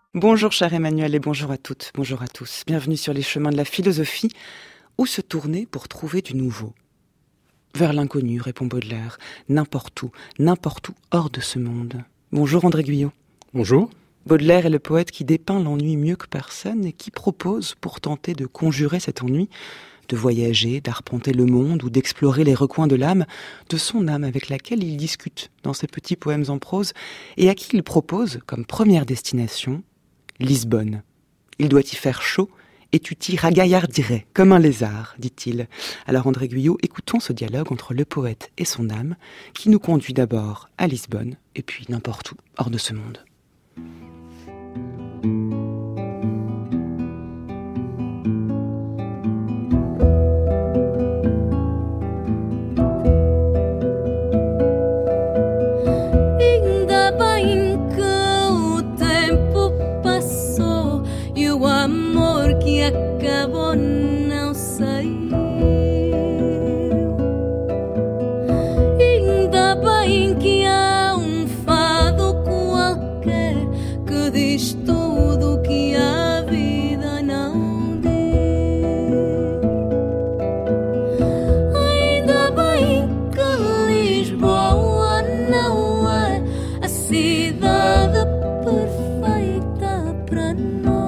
Bonjour cher Emmanuel et bonjour à toutes, bonjour à tous. Bienvenue sur les chemins de la philosophie. Où se tourner pour trouver du nouveau ? Vers l'inconnu, répond Baudelaire. N'importe où hors de ce monde. Bonjour André Guyot. Bonjour. Baudelaire est le poète qui dépeint l'ennui mieux que personne et qui propose, pour tenter de conjurer cet ennui, de voyager, d'arpenter le monde ou d'explorer les recoins de l'âme, de son âme avec laquelle il discute dans ses petits poèmes en prose et à qui il propose, comme première destination, Lisbonne. Il doit y faire chaud et tu t'y ragaillardirais comme un lézard, dit-il. Alors André Guyot, écoutons ce dialogue entre le poète et son âme qui nous conduit d'abord à Lisbonne et puis n'importe où hors de ce monde. Acabou não sei. Ainda bem que há fado qualquer que diz tudo o que a vida não diz. Ainda bem que Lisboa não é a cidade perfeita para nós.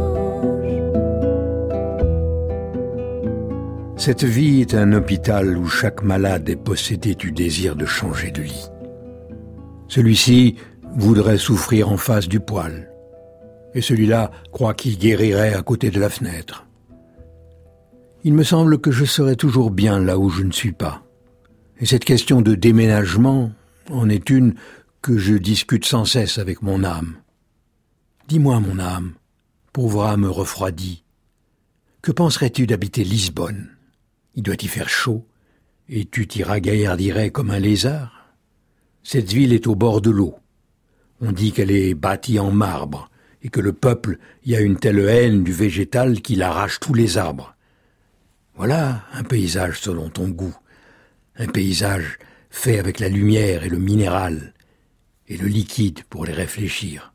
Cette vie est un hôpital où chaque malade est possédé du désir de changer de lit. Celui-ci voudrait souffrir en face du poêle, et celui-là croit qu'il guérirait à côté de la fenêtre. Il me semble que je serai toujours bien là où je ne suis pas. Et cette question de déménagement en est une que je discute sans cesse avec mon âme. Dis-moi, mon âme, pauvre âme refroidie, que penserais-tu d'habiter Lisbonne ? Il doit y faire chaud, et tu t'y ragaillardirais comme un lézard. Cette ville est au bord de l'eau. On dit qu'elle est bâtie en marbre, et que le peuple y a une telle haine du végétal qu'il arrache tous les arbres. Voilà un paysage selon ton goût, un paysage fait avec la lumière et le minéral, et le liquide pour les réfléchir.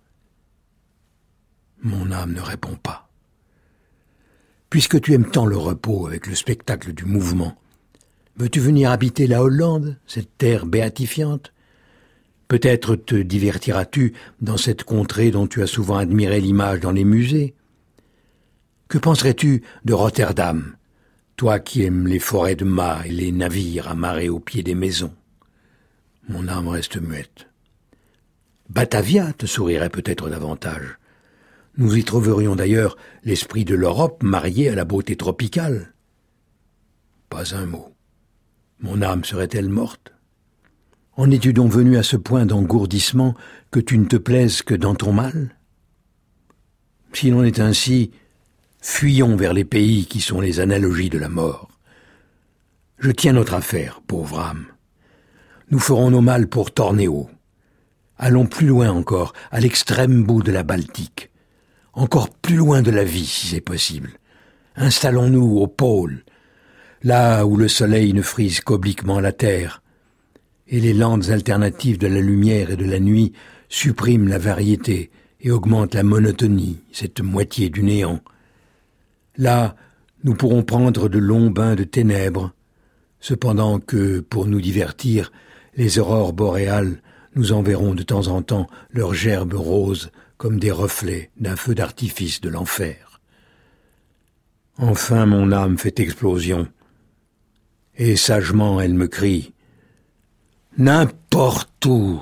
Mon âme ne répond pas. Puisque tu aimes tant le repos avec le spectacle du mouvement, veux-tu venir habiter la Hollande, cette terre béatifiante ? Peut-être te divertiras-tu dans cette contrée dont tu as souvent admiré l'image dans les musées ? Que penserais-tu de Rotterdam, toi qui aimes les forêts de mâts et les navires amarrés au pied des maisons ? Mon âme reste muette. Batavia te sourirait peut-être davantage. Nous y trouverions d'ailleurs l'esprit de l'Europe marié à la beauté tropicale. Pas un mot. Mon âme serait-elle morte ? En es-tu donc venu à ce point d'engourdissement que tu ne te plaises que dans ton mal ? S'il en est ainsi, fuyons vers les pays qui sont les analogies de la mort. Je tiens notre affaire, pauvre âme. Nous ferons nos malles pour Tornéo. Allons plus loin encore, à l'extrême bout de la Baltique. Encore plus loin de la vie, si c'est possible. Installons-nous au pôle, là où le soleil ne frise qu'obliquement la terre, et les lentes alternatives de la lumière et de la nuit suppriment la variété et augmentent la monotonie, cette moitié du néant. Là, nous pourrons prendre de longs bains de ténèbres, cependant que, pour nous divertir, les aurores boréales nous enverront de temps en temps leurs gerbes roses comme des reflets d'un feu d'artifice de l'enfer. Enfin mon âme fait explosion, et sagement elle me crie « N'importe où,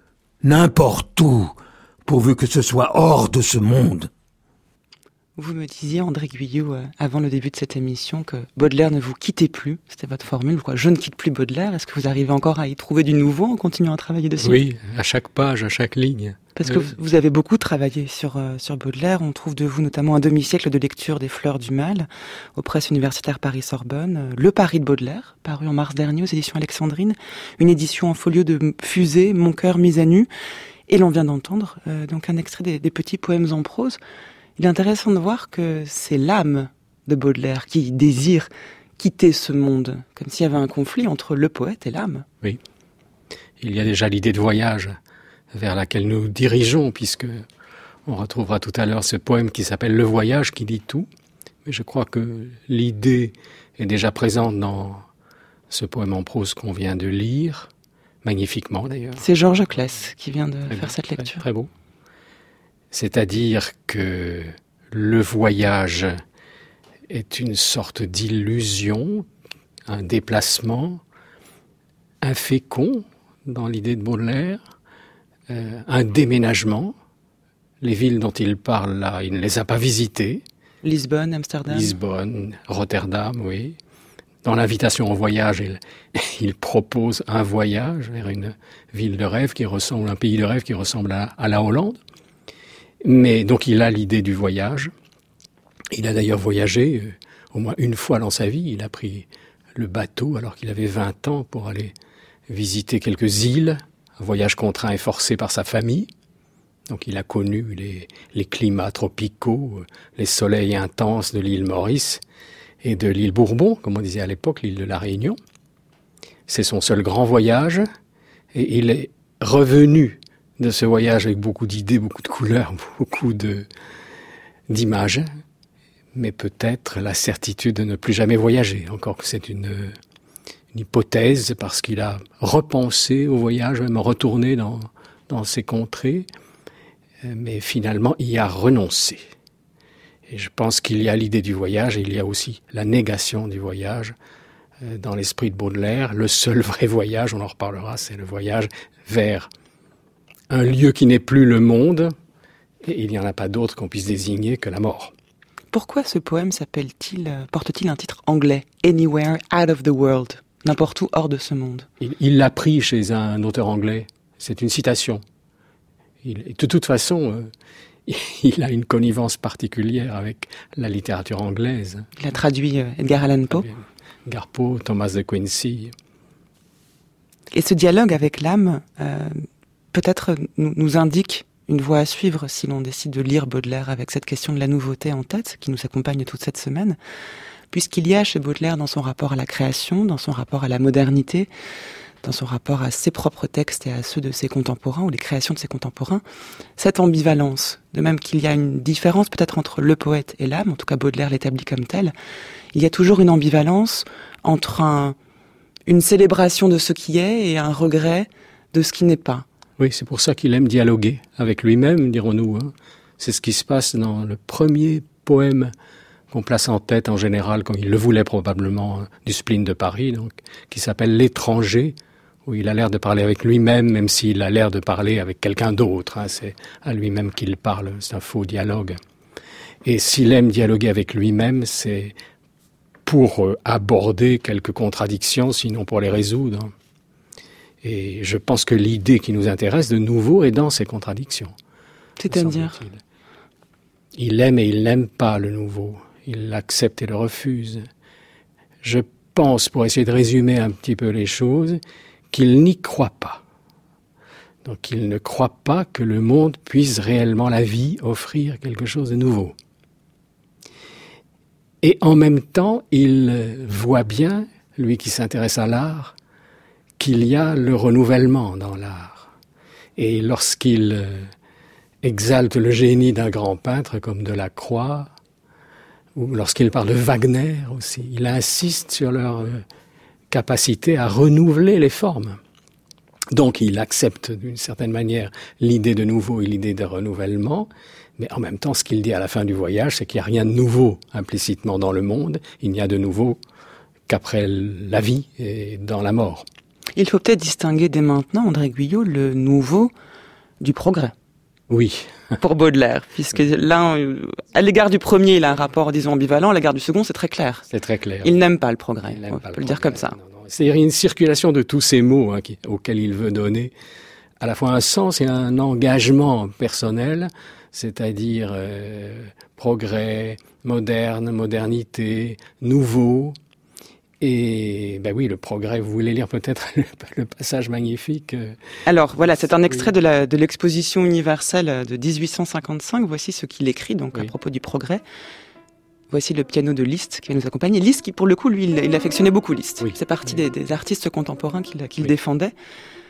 pourvu que ce soit hors de ce monde !» Vous me disiez, André Guyot, avant le début de cette émission, que Baudelaire ne vous quittait plus. C'était votre formule, quoi. Je ne quitte plus Baudelaire. Est-ce que vous arrivez encore à y trouver du nouveau en continuant à travailler dessus ? Oui, à chaque page, à chaque ligne. Parce que vous avez beaucoup travaillé sur Baudelaire. On trouve de vous notamment un demi-siècle de lecture des Fleurs du Mal aux presses universitaires Paris-Sorbonne, Le Paris de Baudelaire, paru en mars dernier aux éditions Alexandrine, une édition en folio de Fusée, Mon cœur mis à nu. Et l'on vient d'entendre donc un extrait des petits poèmes en prose. Il est intéressant de voir que c'est l'âme de Baudelaire qui désire quitter ce monde, comme s'il y avait un conflit entre le poète et l'âme. Oui. Il y a déjà l'idée de voyage vers laquelle nous dirigeons, puisque On retrouvera tout à l'heure ce poème qui s'appelle « Le voyage » qui dit tout. Mais je crois que l'idée est déjà présente dans ce poème en prose qu'on vient de lire, magnifiquement d'ailleurs. C'est Georges Claes qui vient de faire bien, cette lecture. Très beau. C'est-à-dire que le voyage est une sorte d'illusion, un déplacement infécond dans l'idée de Baudelaire, un déménagement. Les villes dont il parle là, il ne les a pas visitées. Lisbonne, Amsterdam. Lisbonne, Rotterdam, oui. Dans l'invitation au voyage, il propose un voyage vers une ville de rêve qui ressemble, un pays de rêve qui ressemble à la Hollande. Mais donc il a l'idée du voyage. Il a d'ailleurs voyagé au moins une fois dans sa vie. Il a pris le bateau alors qu'il avait 20 ans pour aller visiter quelques îles. Un voyage contraint et forcé par sa famille. Donc il a connu les climats tropicaux, les soleils intenses de l'île Maurice et de l'île Bourbon, comme on disait à l'époque, l'île de la Réunion. C'est son seul grand voyage et il est revenu de ce voyage avec beaucoup d'idées, beaucoup de couleurs, beaucoup d'images, mais peut-être la certitude de ne plus jamais voyager, encore que c'est une hypothèse parce qu'il a repensé au voyage, même retourné dans ces contrées, mais finalement y a renoncé. Et je pense qu'il y a l'idée du voyage et il y a aussi la négation du voyage dans l'esprit de Baudelaire. Le seul vrai voyage, on en reparlera, c'est le voyage vers un lieu qui n'est plus le monde, et il n'y en a pas d'autre qu'on puisse désigner que la mort. Pourquoi ce poème porte-t-il un titre anglais, Anywhere Out of the World, n'importe où hors de ce monde? Il l'a pris chez un auteur anglais, c'est une citation. De toute façon, il a une connivence particulière avec la littérature anglaise. Il a traduit Edgar Allan Poe. Edgar Poe, Thomas de Quincey. Et ce dialogue avec l'âme, peut-être nous indique une voie à suivre si l'on décide de lire Baudelaire avec cette question de la nouveauté en tête, qui nous accompagne toute cette semaine, puisqu'il y a chez Baudelaire, dans son rapport à la création, dans son rapport à la modernité, dans son rapport à ses propres textes et à ceux de ses contemporains, ou les créations de ses contemporains, cette ambivalence, de même qu'il y a une différence peut-être entre le poète et l'âme, en tout cas Baudelaire l'établit comme tel, il y a toujours une ambivalence entre une célébration de ce qui est et un regret de ce qui n'est pas. Oui, c'est pour ça qu'il aime dialoguer avec lui-même, dirons-nous. C'est ce qui se passe dans le premier poème qu'on place en tête en général, comme il le voulait probablement, du spleen de Paris, donc, qui s'appelle L'étranger, où il a l'air de parler avec lui-même, même s'il a l'air de parler avec quelqu'un d'autre. C'est à lui-même qu'il parle, c'est un faux dialogue. Et s'il aime dialoguer avec lui-même, c'est pour aborder quelques contradictions, sinon pour les résoudre. Et je pense que l'idée qui nous intéresse de nouveau est dans ces contradictions. C'est-à-dire ? Il aime et il n'aime pas le nouveau. Il l'accepte et le refuse. Je pense, pour essayer de résumer un petit peu les choses, qu'il n'y croit pas. Donc il ne croit pas que le monde puisse réellement, la vie, offrir quelque chose de nouveau. Et en même temps, il voit bien, lui qui s'intéresse à l'art, qu'il y a le renouvellement dans l'art. Et lorsqu'il exalte le génie d'un grand peintre comme Delacroix, ou lorsqu'il parle de Wagner aussi, il insiste sur leur capacité à renouveler les formes. Donc il accepte d'une certaine manière l'idée de nouveau et l'idée de renouvellement, mais en même temps ce qu'il dit à la fin du voyage, c'est qu'il n'y a rien de nouveau implicitement dans le monde, il n'y a de nouveau qu'après la vie et dans la mort. Il faut peut-être distinguer dès maintenant, André Guyot, le nouveau du progrès. Oui. Pour Baudelaire, puisque là, à l'égard du premier, il a un rapport, disons, ambivalent, à l'égard du second, c'est très clair. C'est très clair. Il n'aime pas le progrès, on peut le dire comme ça. Non. C'est-à-dire une circulation de tous ces mots auxquels il veut donner à la fois un sens et un engagement personnel, c'est-à-dire progrès, moderne, modernité, nouveau. Et ben oui, le progrès, vous voulez lire peut-être le passage magnifique. Alors voilà, c'est un extrait de l'exposition universelle de 1855. Voici ce qu'il écrit donc à propos du progrès. Voici le piano de Liszt qui va nous accompagner. Liszt qui, pour le coup, lui, il affectionnait beaucoup Liszt. Oui. C'est parti des artistes contemporains qu'il défendait.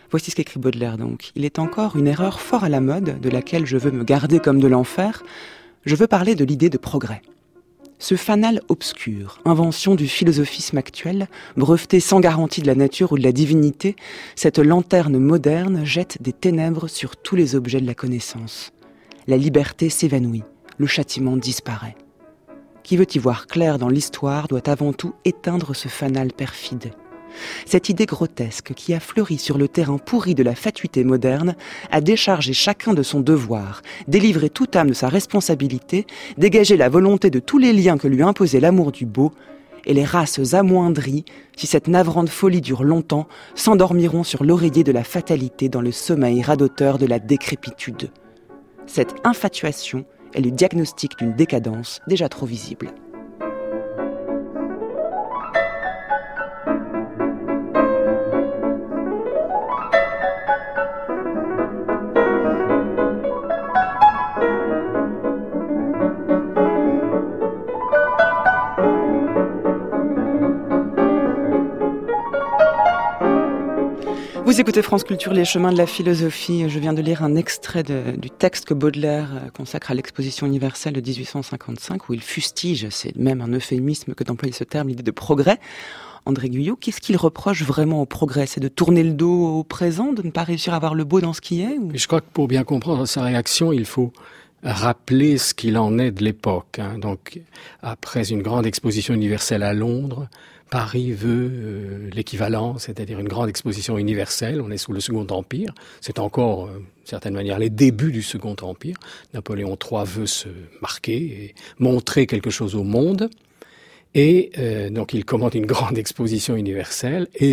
Voici ce qu'écrit Baudelaire donc. Il est encore une erreur fort à la mode, de laquelle je veux me garder comme de l'enfer. Je veux parler de l'idée de progrès. Ce fanal obscur, invention du philosophisme actuel, breveté sans garantie de la nature ou de la divinité, cette lanterne moderne jette des ténèbres sur tous les objets de la connaissance. La liberté s'évanouit, le châtiment disparaît. Qui veut y voir clair dans l'histoire doit avant tout éteindre ce fanal perfide. Cette idée grotesque qui a fleuri sur le terrain pourri de la fatuité moderne a déchargé chacun de son devoir, délivré toute âme de sa responsabilité, dégagé la volonté de tous les liens que lui imposait l'amour du beau, et les races amoindries, si cette navrante folie dure longtemps, s'endormiront sur l'oreiller de la fatalité dans le sommeil radoteur de la décrépitude. Cette infatuation est le diagnostic d'une décadence déjà trop visible. Vous écoutez France Culture, les chemins de la philosophie. Je viens de lire un extrait du texte que Baudelaire consacre à l'exposition universelle de 1855, où il fustige, c'est même un euphémisme que d'employer ce terme, l'idée de progrès. André Guyot, qu'est-ce qu'il reproche vraiment au progrès? C'est de tourner le dos au présent, de ne pas réussir à voir le beau dans ce qui est ou... Je crois que pour bien comprendre sa réaction, il faut rappeler ce qu'il en est de l'époque. Donc, après une grande exposition universelle à Londres, Paris veut l'équivalent, c'est-à-dire une grande exposition universelle. On est sous le Second Empire. C'est encore, d'une certaine manière, les débuts du Second Empire. Napoléon III veut se marquer et montrer quelque chose au monde. Et donc il commande une grande exposition universelle et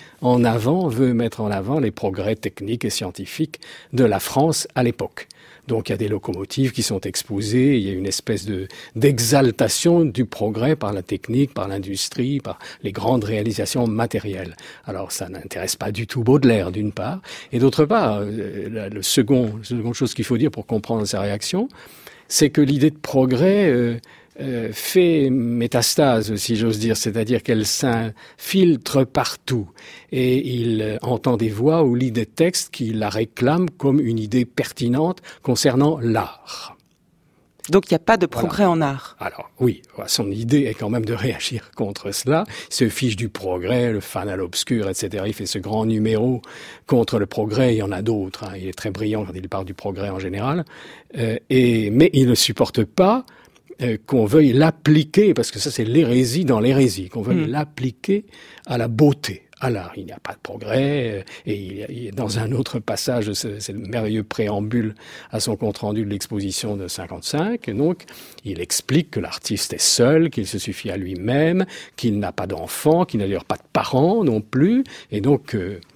veut mettre en avant les progrès techniques et scientifiques de la France à l'époque. Donc il y a des locomotives qui sont exposées, il y a une espèce d'exaltation du progrès par la technique, par l'industrie, par les grandes réalisations matérielles. Alors ça n'intéresse pas du tout Baudelaire d'une part, et d'autre part, la seconde chose qu'il faut dire pour comprendre sa réaction, c'est que l'idée de progrès fait métastase, si j'ose dire, c'est-à-dire qu'elle s'infiltre partout. Et il entend des voix ou lit des textes qui la réclament comme une idée pertinente concernant l'art. Donc il n'y a pas de progrès en art. Alors oui, son idée est quand même de réagir contre cela. Il se fiche du progrès, le fanal obscur, etc. Il fait ce grand numéro contre le progrès. Il y en a d'autres. Il est très brillant quand il parle du progrès en général. Mais il ne supporte pas qu'on veuille l'appliquer, parce que ça c'est l'hérésie dans l'hérésie, qu'on veuille l'appliquer à la beauté, à l'art. Il n'y a pas de progrès, et il dans un autre passage, c'est le merveilleux préambule à son compte-rendu de l'exposition de 55, donc il explique que l'artiste est seul, qu'il se suffit à lui-même, qu'il n'a pas d'enfant, qu'il n'a d'ailleurs pas de parents non plus, et donc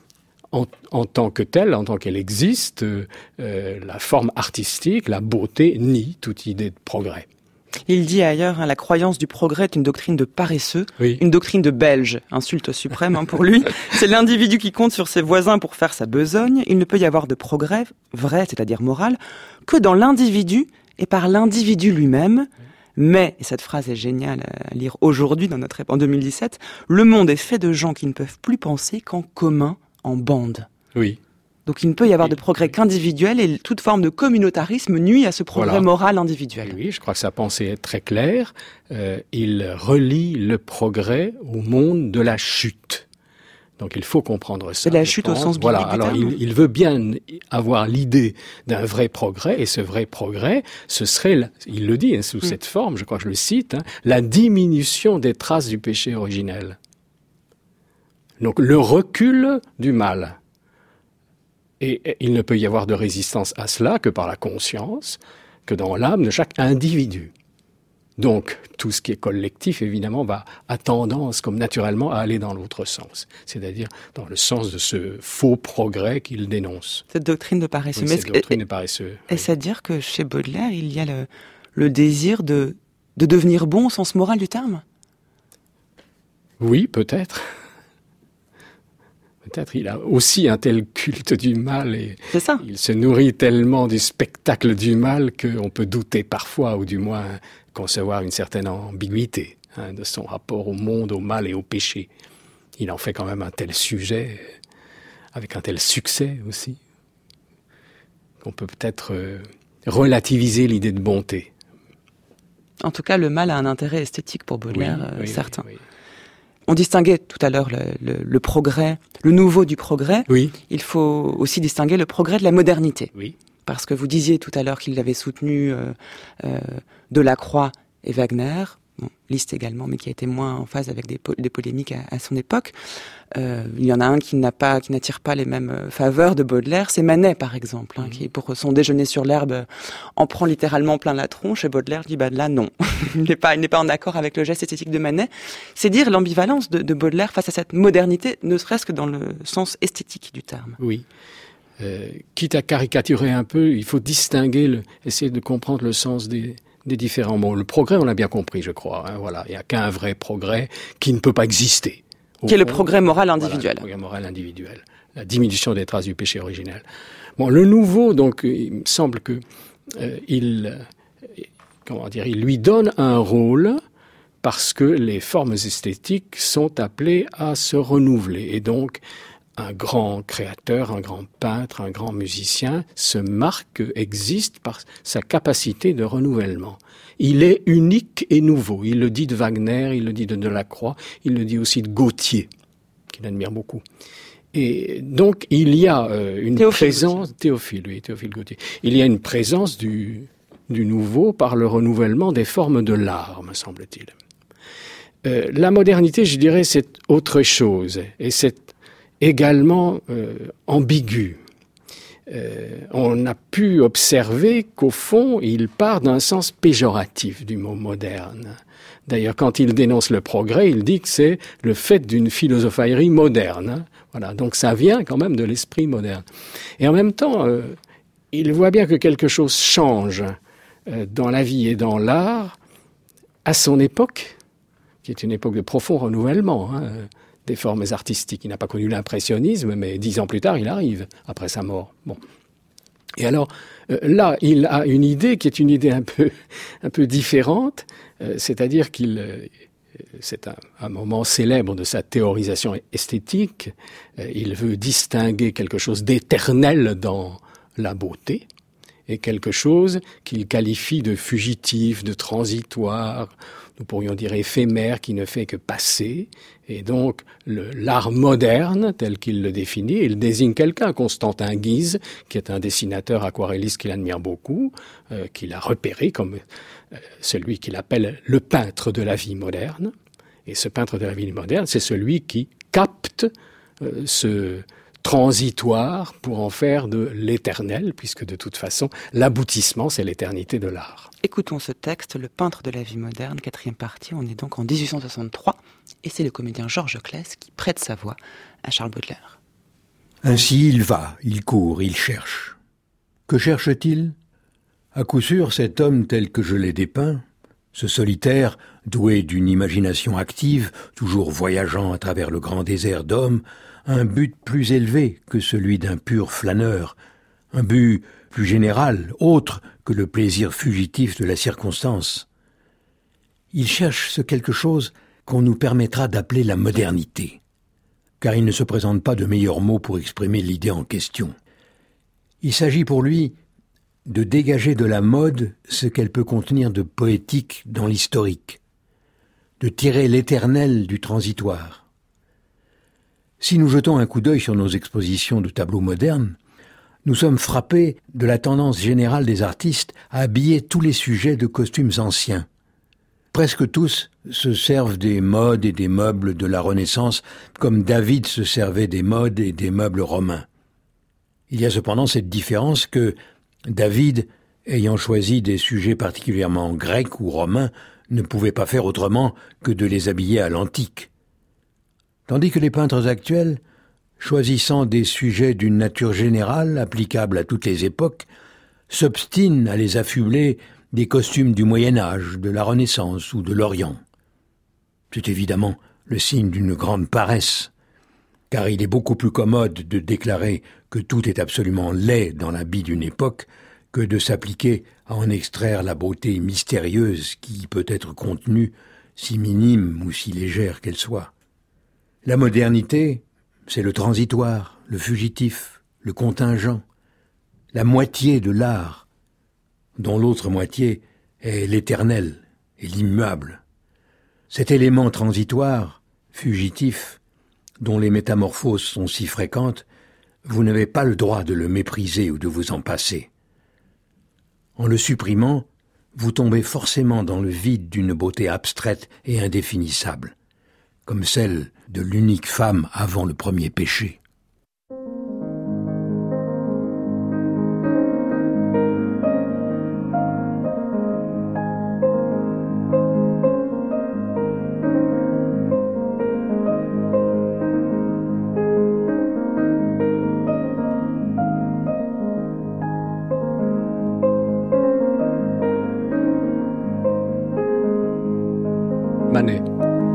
en tant que telle, en tant qu'elle existe, la forme artistique, la beauté nie toute idée de progrès. Il dit ailleurs, la croyance du progrès est une doctrine de paresseux, une doctrine de belge, insulte suprême pour lui. C'est l'individu qui compte sur ses voisins pour faire sa besogne. Il ne peut y avoir de progrès, vrai, c'est-à-dire moral, que dans l'individu et par l'individu lui-même. Mais, et cette phrase est géniale à lire aujourd'hui en 2017, le monde est fait de gens qui ne peuvent plus penser qu'en commun, en bande. Oui. Donc il ne peut y avoir de progrès qu'individuel et toute forme de communautarisme nuit à ce progrès moral individuel. Oui, je crois que sa pensée est très claire. Il relie le progrès au monde de la chute. Donc il faut comprendre ça. De la chute au sens biblique du terme. Alors il veut bien avoir l'idée d'un vrai progrès, et ce vrai progrès, ce serait, il le dit sous cette forme, je crois que je le cite, la diminution des traces du péché originel. Donc le recul du mal. Et il ne peut y avoir de résistance à cela que par la conscience, que dans l'âme de chaque individu. Donc, tout ce qui est collectif, évidemment, a tendance, comme naturellement, à aller dans l'autre sens. C'est-à-dire dans le sens de ce faux progrès qu'il dénonce. Cette doctrine de paresseux. Oui, cette doctrine de paresseux. Est-ce à dire que chez Baudelaire, il y a le désir de devenir bon au sens moral du terme? Oui, peut-être. Peut-être il a aussi un tel culte du mal et il se nourrit tellement du spectacle du mal qu'on peut douter parfois, ou du moins concevoir une certaine ambiguïté de son rapport au monde, au mal et au péché. Il en fait quand même un tel sujet avec un tel succès aussi, qu'on peut peut-être relativiser l'idée de bonté. En tout cas, le mal a un intérêt esthétique pour Baudelaire, oui, certain. Oui. On distinguait tout à l'heure le progrès, le nouveau du progrès. Oui. Il faut aussi distinguer le progrès de la modernité. Oui. Parce que vous disiez tout à l'heure qu'il avait soutenu Delacroix et Wagner, Liszt également, mais qui a été moins en phase avec des polémiques à son époque. Il y en a un qui n'attire pas les mêmes faveurs de Baudelaire, c'est Manet par exemple, qui pour son déjeuner sur l'herbe en prend littéralement plein la tronche, et Baudelaire dit là non, il n'est pas en accord avec le geste esthétique de Manet. C'est dire l'ambivalence de Baudelaire face à cette modernité, ne serait-ce que dans le sens esthétique du terme. Oui. Quitte à caricaturer un peu, il faut distinguer, essayer de comprendre le sens des différents mots. Le progrès, on l'a bien compris, je crois. Voilà, il n'y a qu'un vrai progrès qui ne peut pas exister. Qui est le progrès moral individuel. Voilà, le progrès moral individuel. La diminution des traces du péché originel. Bon, le nouveau, donc, il me semble que il lui donne un rôle parce que les formes esthétiques sont appelées à se renouveler. Et donc, un grand créateur, un grand peintre, un grand musicien se marque, existe par sa capacité de renouvellement. Il est unique et nouveau. Il le dit de Wagner, il le dit de Delacroix, il le dit aussi de Gautier, qu'il admire beaucoup. Et donc, il y a une présence... Théophile Gautier. Il y a une présence du nouveau par le renouvellement des formes de l'art, me semble-t-il. La modernité, je dirais, c'est autre chose. Et c'est également ambigu. On a pu observer qu'au fond, il part d'un sens péjoratif du mot moderne. D'ailleurs, quand il dénonce le progrès, il dit que c'est le fait d'une philosophaillerie moderne. Voilà, donc ça vient quand même de l'esprit moderne. Et en même temps, il voit bien que quelque chose change dans la vie et dans l'art à son époque, qui est une époque de profond renouvellement, des formes artistiques. Il n'a pas connu l'impressionnisme, mais 10 ans plus tard, il arrive, après sa mort. Bon. Et alors, là, il a une idée qui est une idée un peu différente, c'est-à-dire c'est un moment célèbre de sa théorisation esthétique. Il veut distinguer quelque chose d'éternel dans la beauté et quelque chose qu'il qualifie de fugitif, de transitoire, nous pourrions dire éphémère, qui ne fait que passer. Et donc, l'art moderne, tel qu'il le définit, il désigne quelqu'un, Constantin Guise, qui est un dessinateur aquarelliste qu'il admire beaucoup, qu'il a repéré comme celui qu'il appelle le peintre de la vie moderne. Et ce peintre de la vie moderne, c'est celui qui capte ce transitoire pour en faire de l'éternel, puisque de toute façon, l'aboutissement, c'est l'éternité de l'art. Écoutons ce texte, Le peintre de la vie moderne, 4e partie. On est donc en 1863, et c'est le comédien Georges Claes qui prête sa voix à Charles Baudelaire. Ainsi il va, il court, il cherche. Que cherche-t-il ? À coup sûr, cet homme tel que je l'ai dépeint, ce solitaire, doué d'une imagination active, toujours voyageant à travers le grand désert d'hommes, un but plus élevé que celui d'un pur flâneur, un but plus général, autre que le plaisir fugitif de la circonstance. Il cherche ce quelque chose qu'on nous permettra d'appeler la modernité, car il ne se présente pas de meilleur mot pour exprimer l'idée en question. Il s'agit pour lui de dégager de la mode ce qu'elle peut contenir de poétique dans l'historique, de tirer l'éternel du transitoire. Si nous jetons un coup d'œil sur nos expositions de tableaux modernes, nous sommes frappés de la tendance générale des artistes à habiller tous les sujets de costumes anciens. Presque tous se servent des modes et des meubles de la Renaissance comme David se servait des modes et des meubles romains. Il y a cependant cette différence que David, ayant choisi des sujets particulièrement grecs ou romains, ne pouvait pas faire autrement que de les habiller à l'antique. Tandis que les peintres actuels, choisissant des sujets d'une nature générale, applicables à toutes les époques, s'obstinent à les affubler des costumes du Moyen-Âge, de la Renaissance ou de l'Orient. C'est évidemment le signe d'une grande paresse, car il est beaucoup plus commode de déclarer que tout est absolument laid dans l'habit d'une époque que de s'appliquer à en extraire la beauté mystérieuse qui peut être contenue, si minime ou si légère qu'elle soit. La modernité, c'est le transitoire, le fugitif, le contingent, la moitié de l'art, dont l'autre moitié est l'éternel et l'immuable. Cet élément transitoire, fugitif, dont les métamorphoses sont si fréquentes, vous n'avez pas le droit de le mépriser ou de vous en passer. En le supprimant, vous tombez forcément dans le vide d'une beauté abstraite et indéfinissable, comme celle de l'unique femme avant le premier péché. Manet.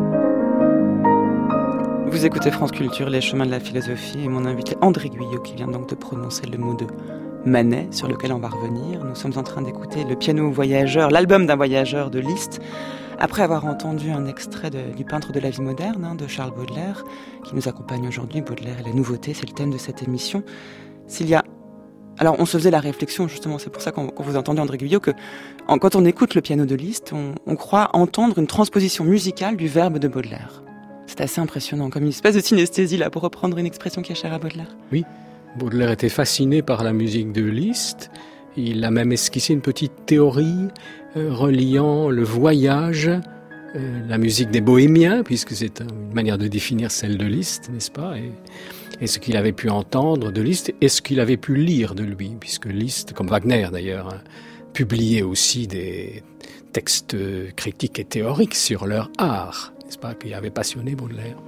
Vous écoutez France Culture, les chemins de la philosophie, et mon invité André Guyot qui vient donc de prononcer le mot de Manet, sur lequel on va revenir. Nous sommes en train d'écouter le piano voyageur, l'album d'un voyageur de Liszt, après avoir entendu un extrait du peintre de la vie moderne, de Charles Baudelaire, qui nous accompagne aujourd'hui. Baudelaire et la nouveauté, c'est le thème de cette émission. Alors, on se faisait la réflexion, justement, c'est pour ça qu'on vous entendait, André Guyot, que quand on écoute le piano de Liszt, on croit entendre une transposition musicale du verbe de Baudelaire. C'est assez impressionnant, comme une espèce de synesthésie, là, pour reprendre une expression qui est chère à Baudelaire. Oui, Baudelaire était fasciné par la musique de Liszt. Il a même esquissé une petite théorie reliant le voyage, la musique des bohémiens, puisque c'est une manière de définir celle de Liszt, n'est-ce pas ? Et ce qu'il avait pu entendre de Liszt et ce qu'il avait pu lire de lui, puisque Liszt, comme Wagner d'ailleurs, publiait aussi des textes critiques et théoriques sur leur art, n'est-ce pas, qui avait passionné Baudelaire.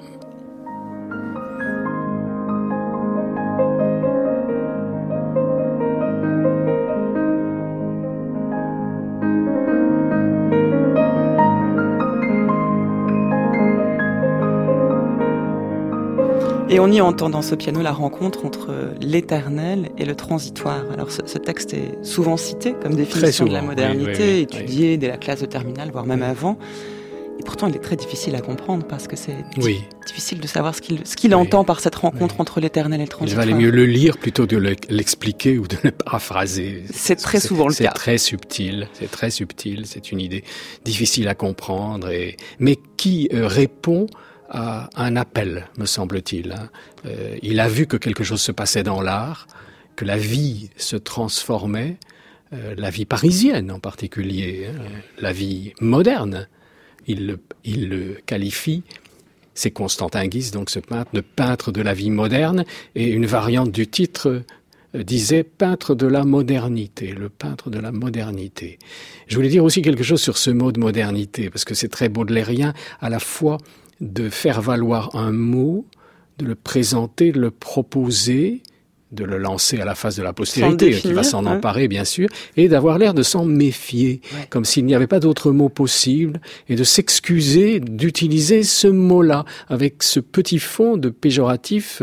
Et on y entend dans ce piano la rencontre entre l'éternel et le transitoire. Alors ce texte est souvent cité comme définition de la modernité, étudié dès la classe de terminale, voire même avant. Et pourtant, il est très difficile à comprendre parce que c'est difficile de savoir ce qu'il entend par cette rencontre entre l'éternel et le transitoire. Il valait mieux le lire plutôt que de l'expliquer ou de le paraphraser. C'est très souvent le cas. C'est très subtil, c'est une idée difficile à comprendre, mais qui répond à un appel, me semble-t-il. Il a vu que quelque chose se passait dans l'art, que la vie se transformait, la vie parisienne en particulier, la vie moderne. Il le qualifie, c'est Constantin Guise, donc ce peintre, de peintre de la vie moderne, et une variante du titre disait peintre de la modernité, le peintre de la modernité. Je voulais dire aussi quelque chose sur ce mot de modernité, parce que c'est très baudelairien à la fois de faire valoir un mot, de le présenter, de le proposer, de le lancer à la face de la postérité, qui va s'en emparer, bien sûr, et d'avoir l'air de s'en méfier, comme s'il n'y avait pas d'autre mot possible, et de s'excuser d'utiliser ce mot-là, avec ce petit fond de péjoratif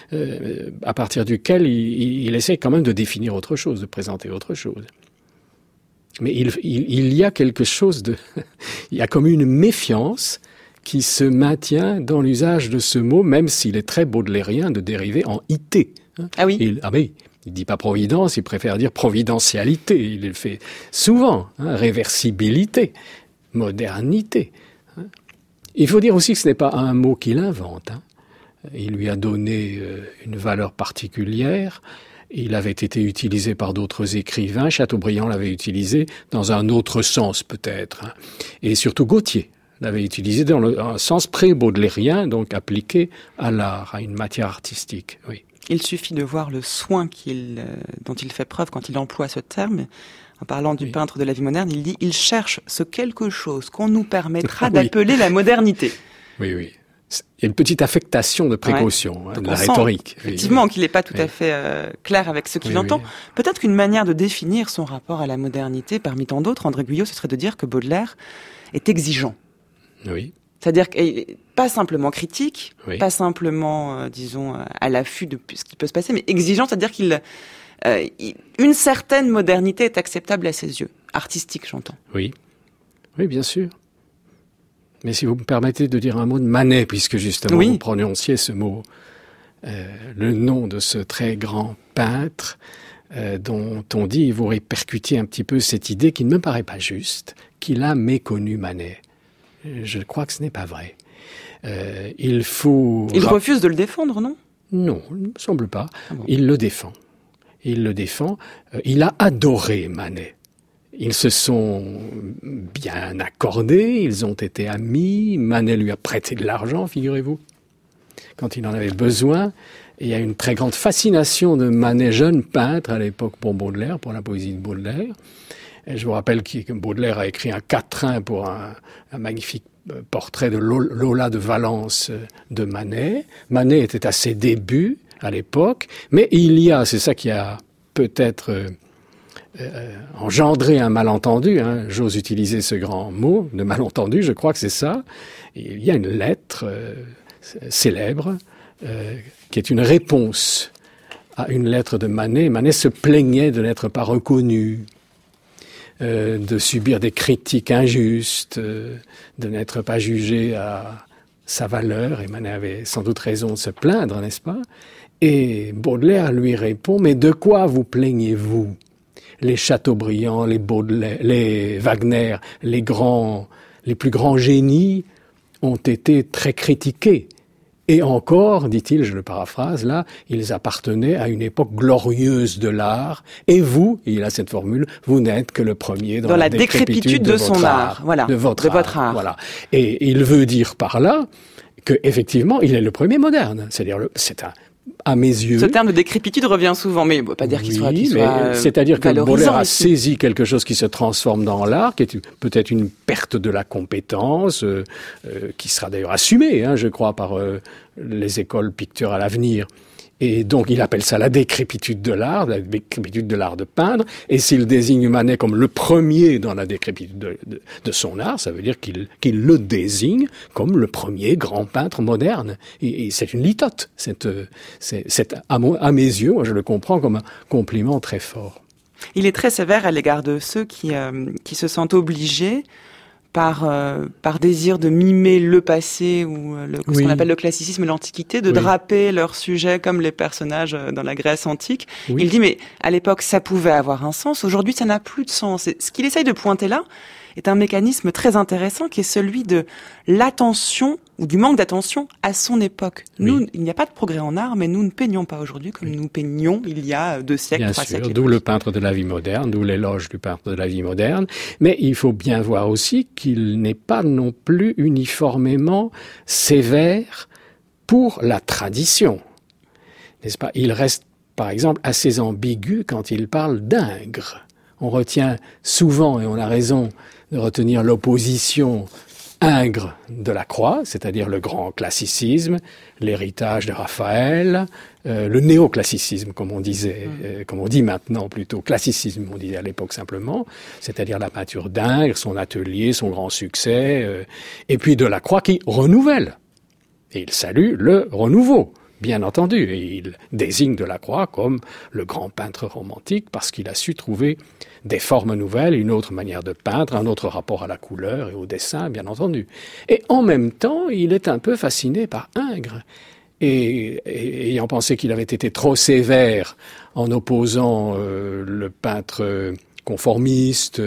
à partir duquel il essaie quand même de définir autre chose, de présenter autre chose. Mais il y a quelque chose de... il y a comme une méfiance qui se maintient dans l'usage de ce mot, même s'il est très baudelairien de dériver en « ité ». Ah oui. Il dit pas providence, il préfère dire providentialité. Il le fait souvent, réversibilité, modernité. Il faut dire aussi que ce n'est pas un mot qu'il invente. Il lui a donné une valeur particulière. Il avait été utilisé par d'autres écrivains. Chateaubriand l'avait utilisé dans un autre sens peut-être. Et surtout Gautier l'avait utilisé dans un sens pré-baudelairien, donc appliqué à l'art, à une matière artistique. Oui. Il suffit de voir le soin dont il fait preuve quand il emploie ce terme. En parlant du peintre de la vie moderne, il dit « Il cherche ce quelque chose qu'on nous permettra d'appeler la modernité ». Oui. Il y a une petite affectation de précaution, de la rhétorique. Effectivement, qu'il n'est pas tout à fait clair avec ce qu'il entend. Oui. Peut-être qu'une manière de définir son rapport à la modernité, parmi tant d'autres, André Guyot, ce serait de dire que Baudelaire est exigeant. Oui. C'est-à-dire pas simplement critique, pas simplement, disons, à l'affût de ce qui peut se passer, mais exigeant, c'est-à-dire une certaine modernité est acceptable à ses yeux. Artistique, j'entends. Oui, bien sûr. Mais si vous me permettez de dire un mot de Manet, puisque justement vous prononciez ce mot le nom de ce très grand peintre dont on dit, il vous répercutez un petit peu cette idée qui ne me paraît pas juste, qu'il a méconnu Manet. Je crois que ce n'est pas vrai. Il refuse de le défendre, non ? Non, il ne me semble pas. Ah bon. Il le défend. Il a adoré Manet. Ils se sont bien accordés, ils ont été amis. Manet lui a prêté de l'argent, figurez-vous, quand il en avait besoin. Et il y a une très grande fascination de Manet, jeune peintre à l'époque, pour Baudelaire, pour la poésie de Baudelaire. Et je vous rappelle que Baudelaire a écrit un quatrain pour un magnifique portrait de Lola de Valence de Manet. Manet était à ses débuts à l'époque, mais c'est ça qui a peut-être engendré un malentendu, hein, j'ose utiliser ce grand mot de malentendu, je crois que c'est ça. Il y a une lettre célèbre qui est une réponse à une lettre de Manet. Manet se plaignait de n'être pas reconnu, de subir des critiques injustes, de n'être pas jugé à sa valeur, et Manet avait sans doute raison de se plaindre, n'est-ce pas? Et Baudelaire lui répond, mais de quoi vous plaignez-vous? Les Chateaubriand, les Baudelaire, les Wagner, les plus grands génies ont été très critiqués. Et encore, dit-il, je le paraphrase là, ils appartenaient à une époque glorieuse de l'art. Et vous, il a cette formule, vous n'êtes que le premier dans la décrépitude de son art. Voilà, de votre art. Voilà. Et il veut dire par là que effectivement, il est le premier moderne. C'est-à-dire, à mes yeux. Ce terme de décrépitude revient souvent, mais on ne peut pas dire qu'il soit c'est-à-dire que Baudelaire a ici. saisi quelque chose qui se transforme dans l'art, qui est peut-être une perte de la compétence, qui sera d'ailleurs assumée, je crois, par les écoles pictures à l'avenir. Et donc, il appelle ça la décrépitude de l'art de peindre. Et s'il désigne Manet comme le premier dans la décrépitude de son art, ça veut dire qu'il le désigne comme le premier grand peintre moderne. Et c'est une litote. C'est à mes yeux, moi, je le comprends comme un compliment très fort. Il est très sévère à l'égard de ceux qui se sentent obligés par désir de mimer le passé ou ce qu'on appelle le classicisme, l'Antiquité, de draper leurs sujets comme les personnages dans la Grèce antique. Oui. Il dit, mais à l'époque, ça pouvait avoir un sens. Aujourd'hui, ça n'a plus de sens. Et ce qu'il essaye de pointer là est un mécanisme très intéressant qui est celui de l'attention ou du manque d'attention à son époque. Nous, il n'y a pas de progrès en art, mais nous ne peignons pas aujourd'hui comme nous peignions il y a 2 siècles, 3 siècles. Bien sûr, d'où le peintre de la vie moderne, d'où l'éloge du peintre de la vie moderne. Mais il faut bien voir aussi qu'il n'est pas non plus uniformément sévère pour la tradition. N'est-ce pas? Il reste, par exemple, assez ambigu quand il parle d'Ingres. On retient souvent, et on a raison, de retenir l'opposition Ingres de la Croix, c'est-à-dire le grand classicisme, l'héritage de Raphaël, le néoclassicisme, comme on disait, comme on dit maintenant plutôt, classicisme, on disait à l'époque simplement, c'est-à-dire la peinture d'Ingres, son atelier, son grand succès, et puis de la Croix qui renouvelle. Et il salue le renouveau, bien entendu, et il désigne Delacroix comme le grand peintre romantique parce qu'il a su trouver des formes nouvelles, une autre manière de peindre, un autre rapport à la couleur et au dessin, bien entendu. Et en même temps, il est un peu fasciné par Ingres. Et ayant pensé qu'il avait été trop sévère en opposant le peintre conformiste,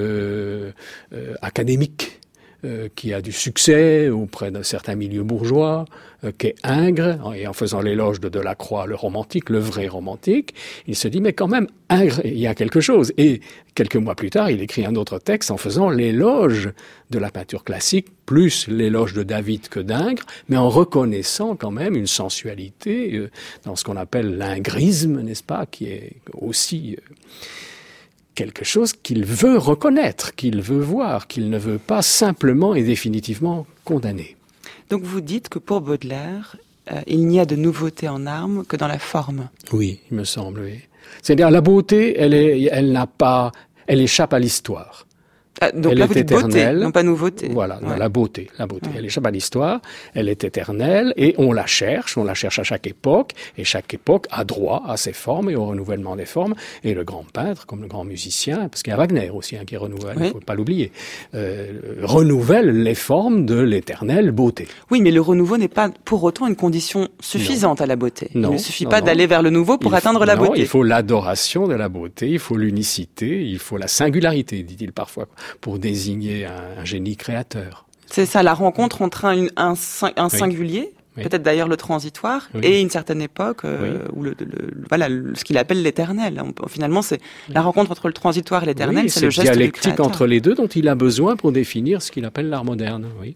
académique, qui a du succès auprès d'un certain milieu bourgeois, qu'est Ingres, et en faisant l'éloge de Delacroix, le romantique, le vrai romantique, il se dit, mais quand même, Ingres, il y a quelque chose. Et quelques mois plus tard, il écrit un autre texte en faisant l'éloge de la peinture classique, plus l'éloge de David que d'Ingres, mais en reconnaissant quand même une sensualité dans ce qu'on appelle l'ingrisme, n'est-ce pas, qui est aussi quelque chose qu'il veut reconnaître, qu'il veut voir, qu'il ne veut pas simplement et définitivement condamner. Donc vous dites que pour Baudelaire, il n'y a de nouveauté en art que dans la forme. Oui, il me semble, oui. C'est-à-dire la beauté, elle échappe à l'histoire. Donc elle là, est vous dites beauté, éternelle. non pas nouveauté. Voilà, Ouais. la beauté. Elle échappe à l'histoire, elle est éternelle et on la cherche à chaque époque et chaque époque a droit à ses formes et au renouvellement des formes. Et le grand peintre, comme le grand musicien, parce qu'il y a Wagner aussi qui renouvelle, il ne faut pas l'oublier, renouvelle les formes de l'éternelle beauté. Oui, mais le renouveau n'est pas pour autant une condition suffisante à la beauté. Non, Il ne suffit non, pas non. d'aller vers le nouveau pour atteindre la beauté. Il faut l'adoration de la beauté, il faut l'unicité, il faut la singularité, dit-il parfois, pour désigner un génie créateur. C'est ça, la rencontre entre un singulier, Oui. peut-être d'ailleurs le transitoire, Oui. et une certaine époque où ce qu'il appelle l'éternel. Finalement, c'est la rencontre entre le transitoire et l'éternel, Oui, c'est le geste du dialectique créateur. entre les deux dont il a besoin pour définir ce qu'il appelle l'art moderne. Oui.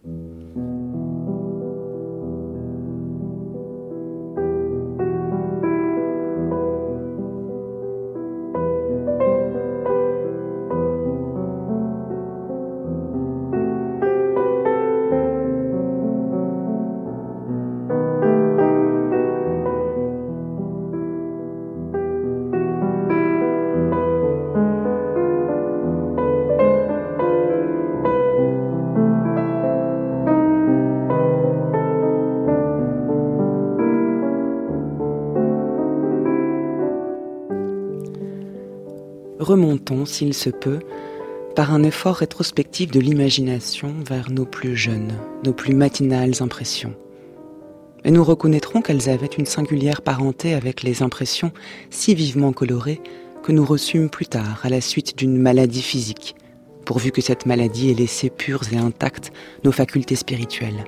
Remontons, s'il se peut, par un effort rétrospectif de l'imagination vers nos plus jeunes, nos plus matinales impressions. Et nous reconnaîtrons qu'elles avaient une singulière parenté avec les impressions si vivement colorées que nous reçûmes plus tard à la suite d'une maladie physique, pourvu que cette maladie ait laissé pures et intactes nos facultés spirituelles.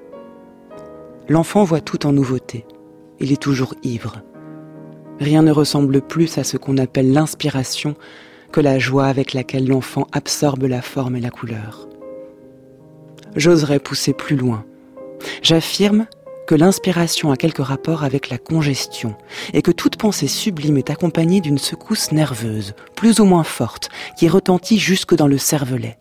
L'enfant voit tout en nouveauté. Il est toujours ivre. Rien ne ressemble plus à ce qu'on appelle l'inspiration que la joie avec laquelle l'enfant absorbe la forme et la couleur. J'oserais pousser plus loin. J'affirme que l'inspiration a quelque rapport avec la congestion et que toute pensée sublime est accompagnée d'une secousse nerveuse, plus ou moins forte, qui retentit jusque dans le cervelet.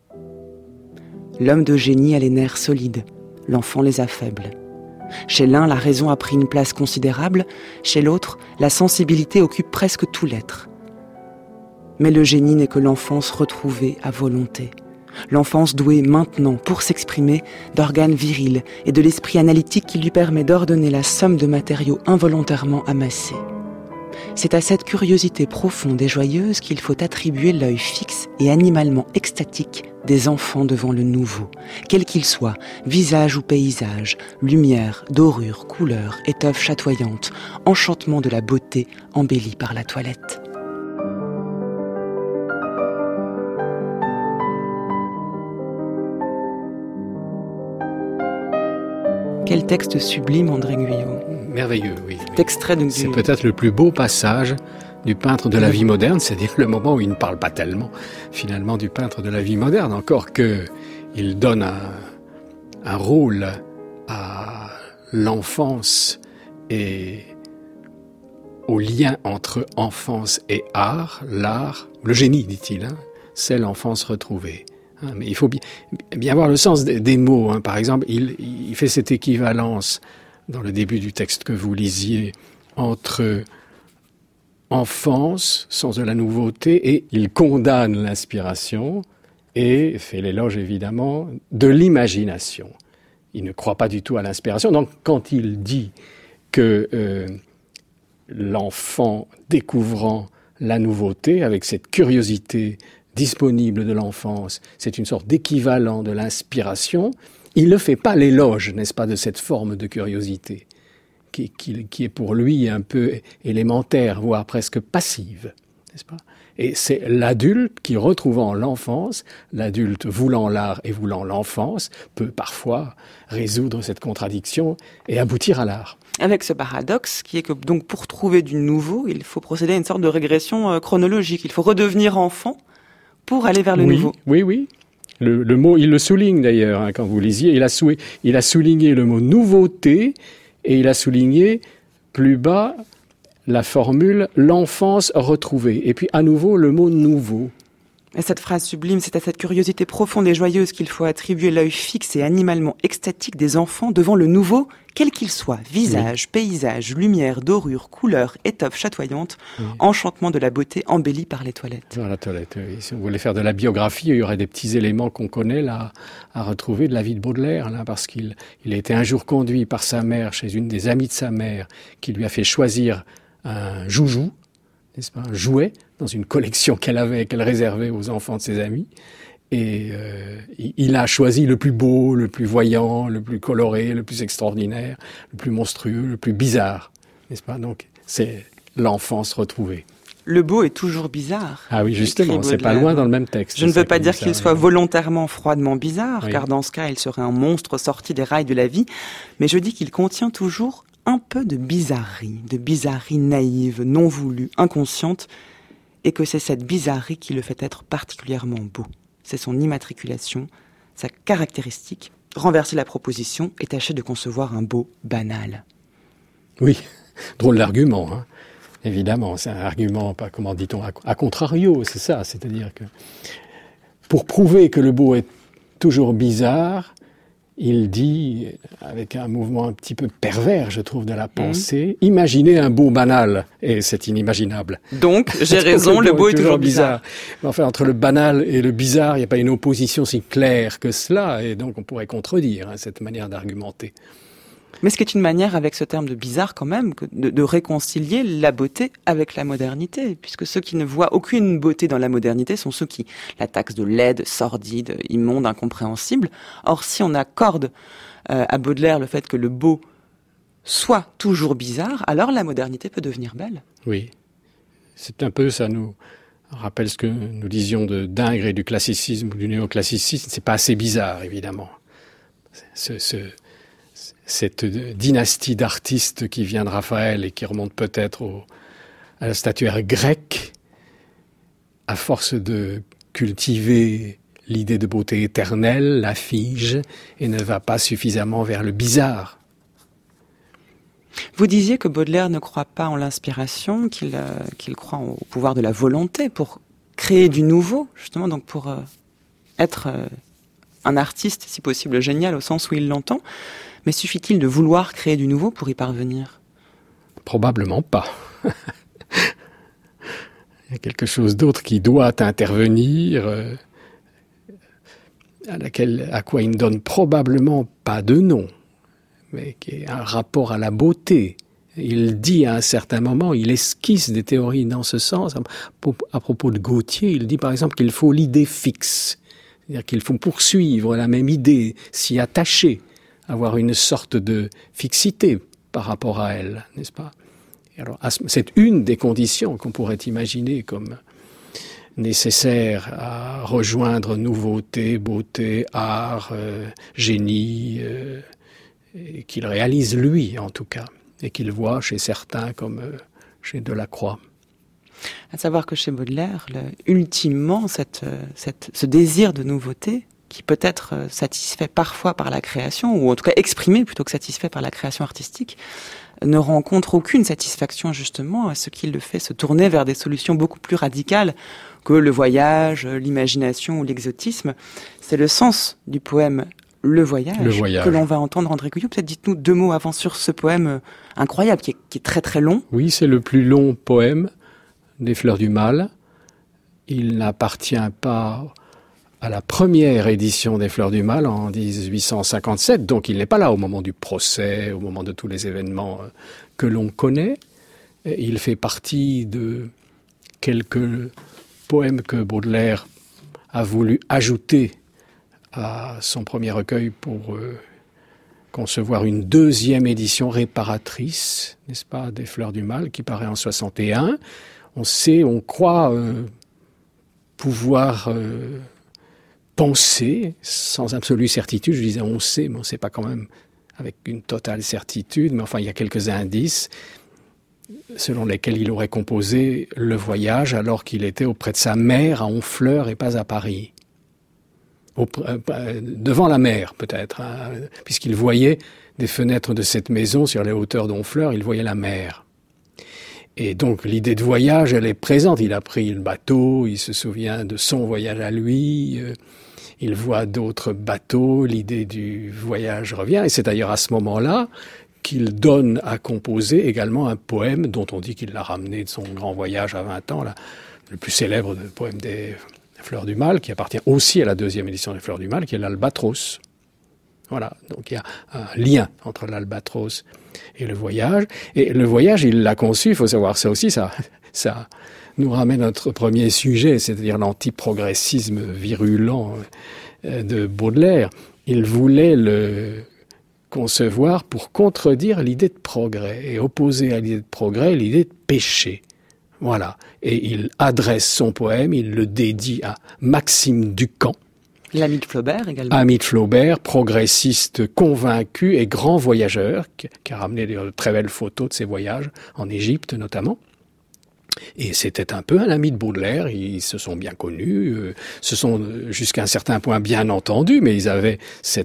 L'homme de génie a les nerfs solides, l'enfant les a faibles. Chez l'un, la raison a pris une place considérable, chez l'autre, la sensibilité occupe presque tout l'être. Mais le génie n'est que l'enfance retrouvée à volonté. L'enfance douée maintenant, pour s'exprimer, d'organes virils et de l'esprit analytique qui lui permet d'ordonner la somme de matériaux involontairement amassés. C'est à cette curiosité profonde et joyeuse qu'il faut attribuer l'œil fixe et animalement extatique des enfants devant le nouveau, quel qu'il soit, visage ou paysage, lumière, dorure, couleur, étoffe chatoyante, enchantement de la beauté embellie par la toilette. Quel texte sublime, André Guyot. Merveilleux, oui. Cet extrait de... C'est peut-être le plus beau passage du peintre de la vie moderne, c'est-à-dire le moment où il ne parle pas tellement, finalement, du peintre de la vie moderne, encore que il donne un rôle à l'enfance et au lien entre enfance et art, l'art, le génie, dit-il, c'est l'enfance retrouvée. Mais il faut bien voir le sens des mots. Par exemple, il fait cette équivalence dans le début du texte que vous lisiez entre enfance, sens de la nouveauté, et il condamne l'inspiration et fait l'éloge évidemment de l'imagination. Il ne croit pas du tout à l'inspiration. Donc quand il dit que l'enfant découvrant la nouveauté avec cette curiosité disponible de l'enfance, c'est une sorte d'équivalent de l'inspiration, il ne fait pas l'éloge, n'est-ce pas, de cette forme de curiosité qui est pour lui un peu élémentaire, voire presque passive, n'est-ce pas ? Et c'est l'adulte qui, retrouvant l'enfance, l'adulte voulant l'art et voulant l'enfance, peut parfois résoudre cette contradiction et aboutir à l'art. Avec ce paradoxe qui est que donc pour trouver du nouveau, il faut procéder à une sorte de régression chronologique. Il faut redevenir enfant pour aller vers le nouveau. Oui. Le mot, il le souligne d'ailleurs, quand vous lisiez, il a souligné le mot nouveauté et il a souligné plus bas la formule « l'enfance retrouvée ». Et puis à nouveau le mot « nouveau ». Et cette phrase sublime, c'est à cette curiosité profonde et joyeuse qu'il faut attribuer l'œil fixe et animalement extatique des enfants devant le nouveau, quel qu'il soit, visage, paysage, lumière, dorure, couleur, étoffe chatoyante, enchantement de la beauté embellie par les toilettes. Dans la toilette, oui. Si on voulait faire de la biographie, il y aurait des petits éléments qu'on connaît là à retrouver de la vie de Baudelaire, là, parce qu'il a été un jour conduit par sa mère chez une des amies de sa mère qui lui a fait choisir un joujou, n'est-ce pas, un jouet, dans une collection qu'elle réservait aux enfants de ses amis. Et il a choisi le plus beau, le plus voyant, le plus coloré, le plus extraordinaire, le plus monstrueux, le plus bizarre, n'est-ce pas? Donc, c'est l'enfance retrouvée. Le beau est toujours bizarre. Ah oui, justement, c'est pas loin dans le même texte. Je ne veux pas dire qu'il soit volontairement froidement bizarre, oui. car dans ce cas, il serait un monstre sorti des rails de la vie, mais je dis qu'il contient toujours un peu de bizarrerie naïve, non voulue, inconsciente, et que c'est cette bizarrerie qui le fait être particulièrement beau. C'est son immatriculation, sa caractéristique, renverser la proposition et tâcher de concevoir un beau banal. Oui, drôle d'argument, hein. Évidemment, c'est un argument, pas comment dit-on, à contrario, c'est ça, c'est-à-dire que pour prouver que le beau est toujours bizarre, il dit, avec un mouvement un petit peu pervers, je trouve, de la pensée, imaginez un beau banal, et c'est inimaginable. Donc, j'ai raison, le beau est toujours bizarre. Mais enfin, entre le banal et le bizarre, il n'y a pas une opposition si claire que cela, et donc on pourrait contredire cette manière d'argumenter. Mais ce qui est une manière, avec ce terme de bizarre quand même, de réconcilier la beauté avec la modernité, puisque ceux qui ne voient aucune beauté dans la modernité sont ceux qui la taxent de laide, sordide, immonde, incompréhensible. Or, si on accorde à Baudelaire le fait que le beau soit toujours bizarre, alors la modernité peut devenir belle. Oui, c'est un peu, ça nous rappelle ce que nous disions de d'Ingres et du classicisme ou du néoclassicisme, c'est pas assez bizarre, évidemment. Cette dynastie d'artistes qui vient de Raphaël et qui remonte peut-être à la statuaire grecque, à force de cultiver l'idée de beauté éternelle, la fige, et ne va pas suffisamment vers le bizarre. Vous disiez que Baudelaire ne croit pas en l'inspiration, qu'il croit au pouvoir de la volonté pour créer du nouveau, justement, donc pour être un artiste, si possible génial, au sens où il l'entend. Mais suffit-il de vouloir créer du nouveau pour y parvenir? Probablement pas. Il y a quelque chose d'autre qui doit intervenir, à quoi il ne donne probablement pas de nom, mais qui est un rapport à la beauté. Il dit à un certain moment, il esquisse des théories dans ce sens. À propos de Gautier, il dit par exemple qu'il faut l'idée fixe. C'est-à-dire qu'il faut poursuivre la même idée, s'y attacher, avoir une sorte de fixité par rapport à elle, n'est-ce pas? Et alors, c'est une des conditions qu'on pourrait imaginer comme nécessaire à rejoindre nouveauté, beauté, art, génie, et qu'il réalise lui, en tout cas, et qu'il voit chez certains comme chez Delacroix. À savoir que chez Baudelaire, ultimement, ce désir de nouveauté, qui peut être satisfait parfois par la création, ou en tout cas exprimé plutôt que satisfait par la création artistique, ne rencontre aucune satisfaction justement à ce qui le fait se tourner vers des solutions beaucoup plus radicales que le voyage, l'imagination ou l'exotisme. C'est le sens du poème Le Voyage que l'on va entendre André Guyot. Peut-être dites-nous deux mots avant sur ce poème incroyable, qui est très très long. Oui, c'est le plus long poème des Fleurs du Mal. Il n'appartient pas à la première édition des Fleurs du Mal en 1857, donc il n'est pas là au moment du procès, au moment de tous les événements que l'on connaît. Il fait partie de quelques poèmes que Baudelaire a voulu ajouter à son premier recueil pour concevoir une deuxième édition réparatrice, n'est-ce pas, des Fleurs du Mal, qui paraît en 61. On croit pouvoir penser, sans absolue certitude, je disais on sait, mais on ne sait pas quand même avec une totale certitude, mais enfin il y a quelques indices selon lesquels il aurait composé Le Voyage alors qu'il était auprès de sa mère à Honfleur et pas à Paris. Devant la mer peut-être, hein, puisqu'il voyait des fenêtres de cette maison sur les hauteurs d'Honfleur, il voyait la mer. Et donc l'idée de voyage, elle est présente. Il a pris le bateau, il se souvient de son voyage à lui, il voit d'autres bateaux, l'idée du voyage revient. Et c'est d'ailleurs à ce moment-là qu'il donne à composer également un poème dont on dit qu'il l'a ramené de son grand voyage à 20 ans, là, le plus célèbre poème des Fleurs du Mal, qui appartient aussi à la 2e édition des Fleurs du Mal, qui est l'Albatros. Voilà, donc il y a un lien entre l'Albatros et le voyage. Et le voyage, il l'a conçu, il faut savoir ça aussi, ça nous ramène à notre premier sujet, c'est-à-dire l'antiprogressisme virulent de Baudelaire. Il voulait le concevoir pour contredire l'idée de progrès et opposer à l'idée de progrès l'idée de péché. Voilà. Et il adresse son poème, il le dédie à Maxime Ducamp. L'ami de Flaubert également. Ami de Flaubert, progressiste convaincu et grand voyageur, qui a ramené de très belles photos de ses voyages, en Égypte notamment. Et c'était un peu un ami de Baudelaire, ils se sont bien connus, se sont jusqu'à un certain point bien entendus, mais ils avaient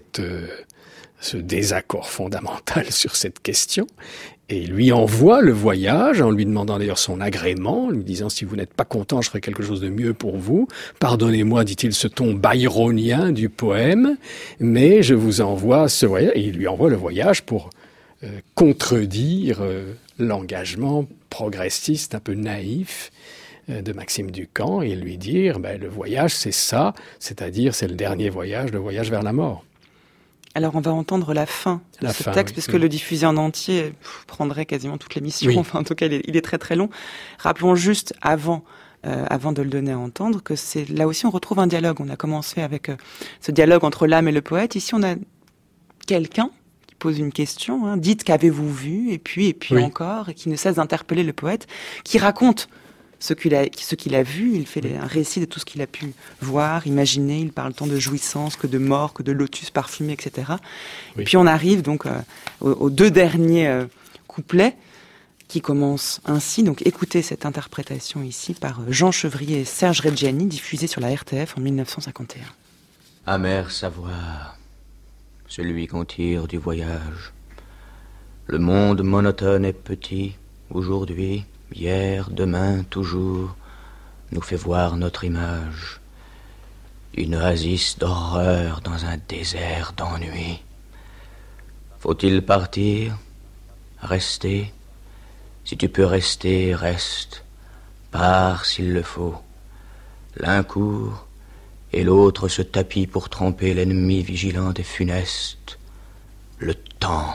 ce désaccord fondamental sur cette question. Et il lui envoie le voyage, en lui demandant d'ailleurs son agrément, en lui disant « Si vous n'êtes pas content, je ferai quelque chose de mieux pour vous. Pardonnez-moi, dit-il, ce ton byronien du poème, mais je vous envoie ce voyage. » Et il lui envoie le voyage pour contredire l'engagement progressiste, un peu naïf de Maxime Ducamp, et lui dire le voyage, c'est ça, c'est-à-dire c'est le dernier voyage, le voyage vers la mort. Alors on va entendre la fin de ce texte, puisque le diffuser en entier prendrait quasiment toute l'émission. Oui. Enfin, en tout cas, il est très très long. Rappelons juste, avant de le donner à entendre, que c'est là aussi on retrouve un dialogue. On a commencé avec ce dialogue entre l'âme et le poète. Ici, on a quelqu'un qui pose une question, dites qu'avez-vous vu, et puis oui. Encore, et qui ne cesse d'interpeller le poète, qui raconte ce qu'il a vu. Il fait un récit de tout ce qu'il a pu voir, imaginer. Il parle tant de jouissance que de mort, que de lotus parfumés, etc. Oui. Et puis on arrive donc aux 2 derniers couplets qui commencent ainsi. Donc écoutez cette interprétation ici par Jean Chevrier et Serge Reggiani, diffusée sur la RTF en 1951. Amer savoir, celui qu'on tire du voyage. Le monde monotone et petit, aujourd'hui, hier, demain, toujours, nous fait voir notre image. Une oasis d'horreur dans un désert d'ennui. Faut-il partir? Rester? Si tu peux rester, reste. Pars s'il le faut. L'un court, et l'autre se tapit pour tromper l'ennemi vigilant et funeste. Le temps.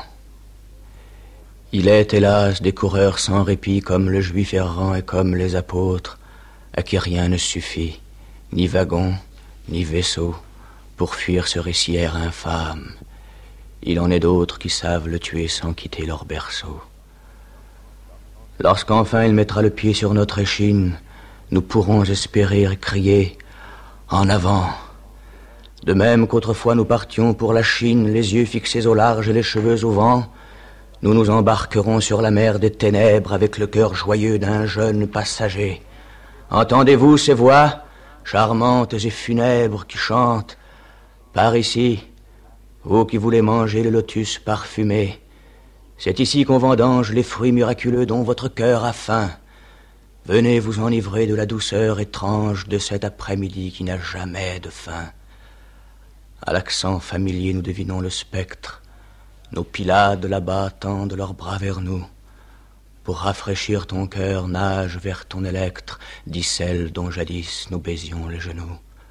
Il est, hélas, des coureurs sans répit comme le juif errant et comme les apôtres, à qui rien ne suffit, ni wagon, ni vaisseau, pour fuir ce récit infâme. Il en est d'autres qui savent le tuer sans quitter leur berceau. Lorsqu'enfin il mettra le pied sur notre échine, nous pourrons espérer et crier « En avant !» De même qu'autrefois nous partions pour la Chine, les yeux fixés au large et les cheveux au vent, nous nous embarquerons sur la mer des ténèbres avec le cœur joyeux d'un jeune passager. Entendez-vous ces voix, charmantes et funèbres, qui chantent? Par ici, vous qui voulez manger le lotus parfumé, c'est ici qu'on vendange les fruits miraculeux dont votre cœur a faim. Venez vous enivrer de la douceur étrange de cet après-midi qui n'a jamais de fin. À l'accent familier, nous devinons le spectre. Nos Pylades là-bas tendent leurs bras vers nous. Pour rafraîchir ton cœur, nage vers ton électre, dit celle dont jadis nous baisions les genoux.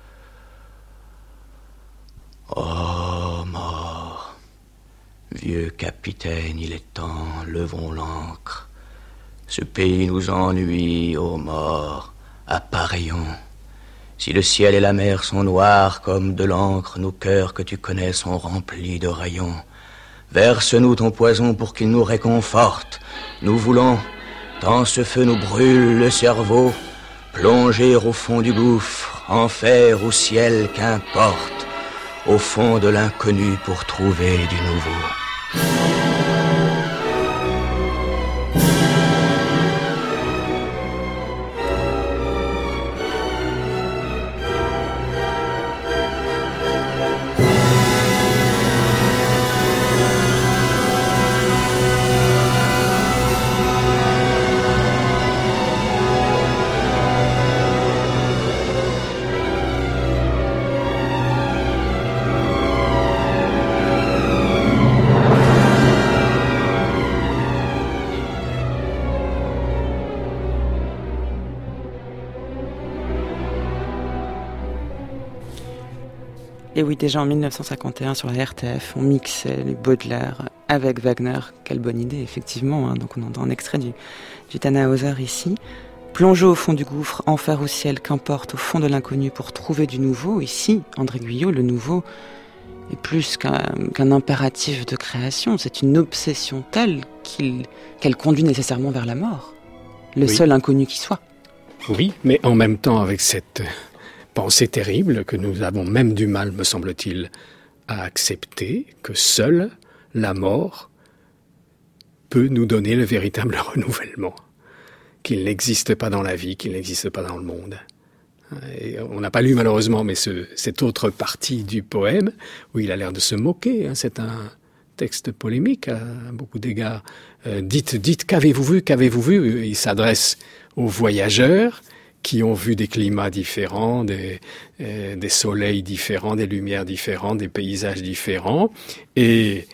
Oh, mort, vieux capitaine, il est temps, levons l'ancre. Ce pays nous ennuie, ô mort, appareillons. Si le ciel et la mer sont noirs comme de l'encre, nos cœurs que tu connais sont remplis de rayons. Verse-nous ton poison pour qu'il nous réconforte. Nous voulons, tant ce feu nous brûle le cerveau, plonger au fond du gouffre, enfer ou ciel, qu'importe, au fond de l'inconnu pour trouver du nouveau. Et oui, déjà en 1951 sur la RTF, on mixait les Baudelaire avec Wagner. Quelle bonne idée, effectivement. Donc on entend un extrait du Tannhäuser ici. Plonger au fond du gouffre, enfer au ciel, qu'importe, au fond de l'inconnu pour trouver du nouveau. Ici, André Guyot, le nouveau est plus qu'un impératif de création. C'est une obsession telle qu'elle conduit nécessairement vers la mort. Le seul inconnu qui soit. Oui, mais en même temps avec cette pensée terrible que nous avons même du mal, me semble-t-il, à accepter que seule la mort peut nous donner le véritable renouvellement, qu'il n'existe pas dans la vie, qu'il n'existe pas dans le monde. Et on n'a pas lu malheureusement, mais cette autre partie du poème, où il a l'air de se moquer, c'est un texte polémique à beaucoup d'égards. Dites, qu'avez-vous vu ? Il s'adresse aux voyageurs qui ont vu des climats différents, des soleils différents, des lumières différentes, des paysages différents, et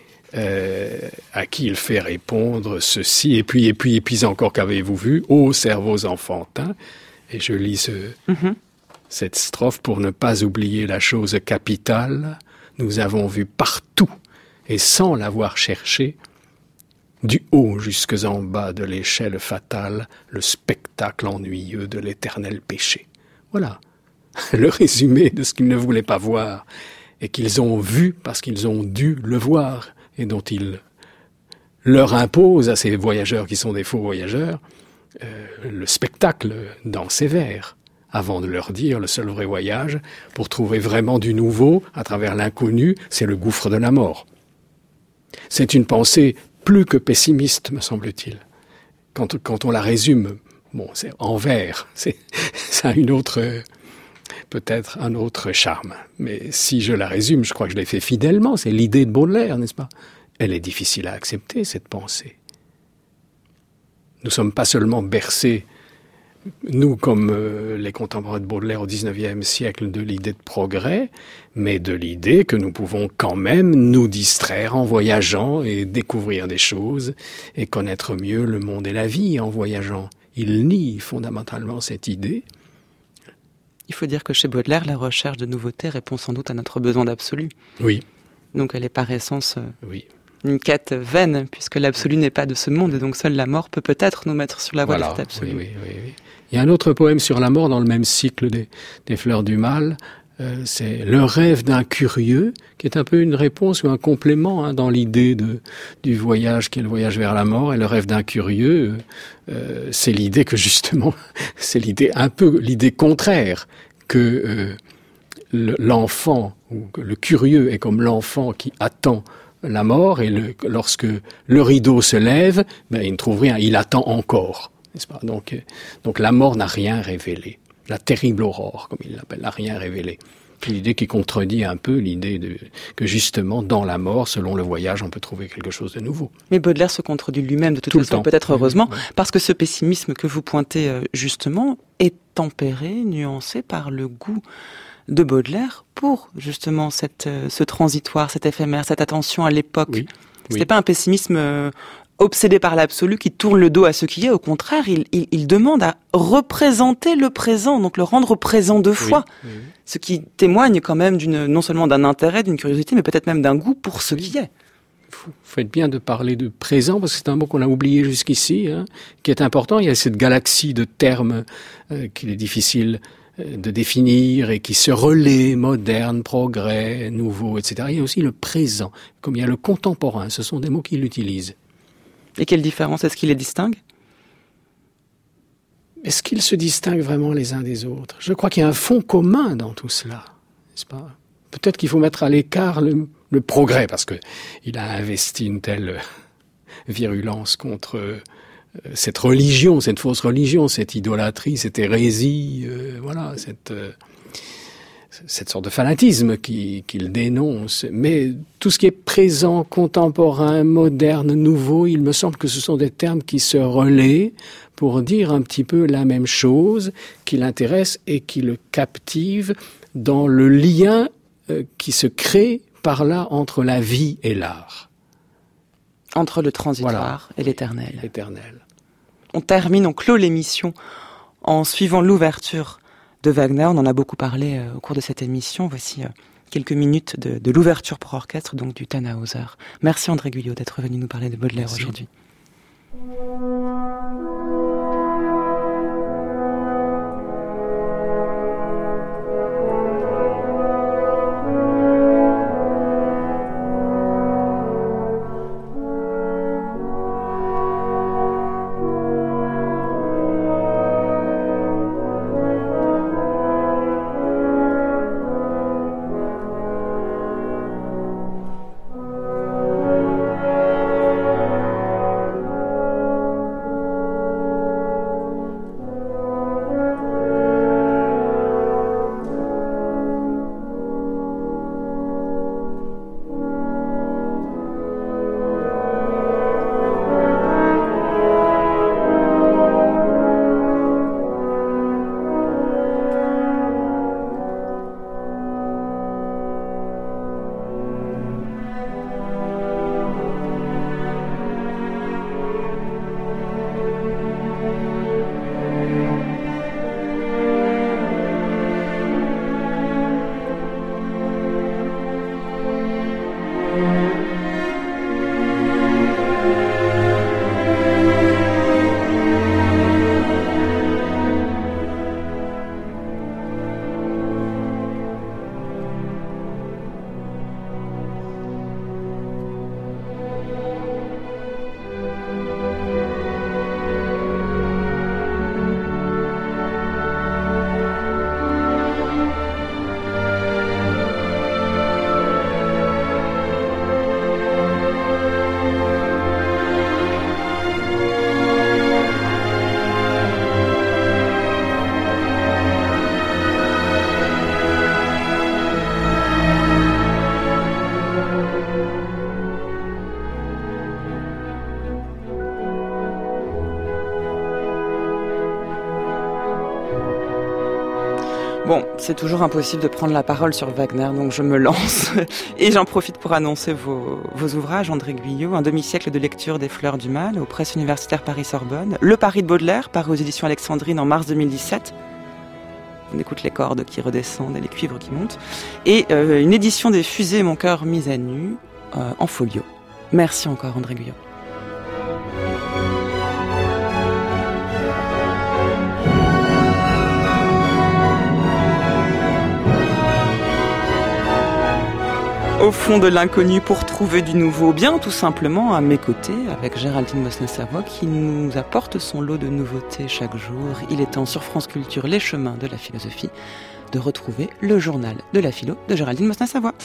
à qui il fait répondre ceci, et puis encore, qu'avez-vous vu, ô cerveaux enfantins. Et je lis cette strophe pour ne pas oublier la chose capitale. Nous avons vu partout, et sans l'avoir cherché, du haut jusqu'en en bas de l'échelle fatale, le spectacle ennuyeux de l'éternel péché. Voilà le résumé de ce qu'ils ne voulaient pas voir, et qu'ils ont vu parce qu'ils ont dû le voir, et dont il leur impose à ces voyageurs qui sont des faux voyageurs, le spectacle dans ses vers, avant de leur dire le seul vrai voyage, pour trouver vraiment du nouveau à travers l'inconnu, c'est le gouffre de la mort. C'est une pensée plus que pessimiste, me semble-t-il. Quand on la résume, c'est en vers, ça a peut-être un autre charme. Mais si je la résume, je crois que je l'ai fait fidèlement, c'est l'idée de Baudelaire, n'est-ce pas ? Elle est difficile à accepter, cette pensée. Nous ne sommes pas seulement bercés, nous comme les contemporains de Baudelaire au XIXe siècle, de l'idée de progrès, mais de l'idée que nous pouvons quand même nous distraire en voyageant et découvrir des choses et connaître mieux le monde et la vie en voyageant. Il nie fondamentalement cette idée. Il faut dire que chez Baudelaire, la recherche de nouveautés répond sans doute à notre besoin d'absolu. Oui. Donc elle est par essence une quête vaine, puisque l'absolu n'est pas de ce monde, et donc seule la mort peut peut-être nous mettre sur la voie de cet absolu. Oui. Il y a un autre poème sur la mort dans le même cycle des Fleurs du Mal, c'est Le rêve d'un curieux, qui est un peu une réponse ou un complément dans l'idée du voyage qui est le voyage vers la mort. Et le rêve d'un curieux, c'est l'idée que justement, c'est l'idée contraire, que l'enfant, ou que le curieux est comme l'enfant qui attend la mort, et lorsque le rideau se lève, il ne trouve rien, il attend encore. N'est-ce pas ? Donc la mort n'a rien révélé. La terrible aurore, comme il l'appelle, n'a rien révélé. L'idée qui contredit un peu l'idée que justement, dans la mort, selon le voyage, on peut trouver quelque chose de nouveau. Mais Baudelaire se contredit lui-même de toute façon, peut-être heureusement, parce que ce pessimisme que vous pointez justement est tempéré, nuancé par le goût de Baudelaire pour justement ce transitoire, cet éphémère, cette attention à l'époque. C'était pas un pessimisme obsédé par l'absolu qui tourne le dos à ce qui est. Au contraire, il demande à représenter le présent, donc le rendre présent deux fois. Ce qui témoigne quand même non seulement d'un intérêt, d'une curiosité, mais peut-être même d'un goût pour ce qui est. Vous faites bien de parler de présent, parce que c'est un mot qu'on a oublié jusqu'ici, qui est important. Il y a cette galaxie de termes qu'il est difficile de définir et qui se relaient, moderne, progrès, nouveau, etc. Il y a aussi le présent, comme il y a le contemporain. Ce sont des mots qu'il utilise. Et quelle différence est-ce qu'il les distingue ? Est-ce qu'ils se distinguent vraiment les uns des autres ? Je crois qu'il y a un fond commun dans tout cela, n'est-ce pas ? Peut-être qu'il faut mettre à l'écart le progrès, parce que il a investi une telle virulence contre cette religion, cette fausse religion, cette idolâtrie, cette hérésie, cette sorte de fanatisme qu'il dénonce. Mais tout ce qui est présent, contemporain, moderne, nouveau, il me semble que ce sont des termes qui se relaient pour dire un petit peu la même chose, qui l'intéresse et qui le captive dans le lien qui se crée par là entre la vie et l'art. Entre le transitoire et l'éternel. L'éternel. On clôt l'émission en suivant l'ouverture de Wagner. On en a beaucoup parlé au cours de cette émission. Voici quelques minutes de l'ouverture pour orchestre, donc du Tannhäuser. Merci André Guyot d'être venu nous parler de Baudelaire aujourd'hui. Bon, c'est toujours impossible de prendre la parole sur Wagner, donc je me lance. Et j'en profite pour annoncer vos ouvrages, André Guyot, un demi-siècle de lecture des Fleurs du Mal, aux presses universitaires Paris-Sorbonne, Le Paris de Baudelaire, paru aux éditions Alexandrine en mars 2017. On écoute les cordes qui redescendent et les cuivres qui montent. Et une édition des Fusées Mon cœur mis à nu, en folio. Merci encore, André Guyot. Au fond de l'inconnu pour trouver du nouveau, bien tout simplement à mes côtés, avec Géraldine Mosna-Savoie qui nous apporte son lot de nouveautés chaque jour. Il est temps sur France Culture, les chemins de la philosophie, de retrouver le journal de la philo de Géraldine Mosna-Savoie.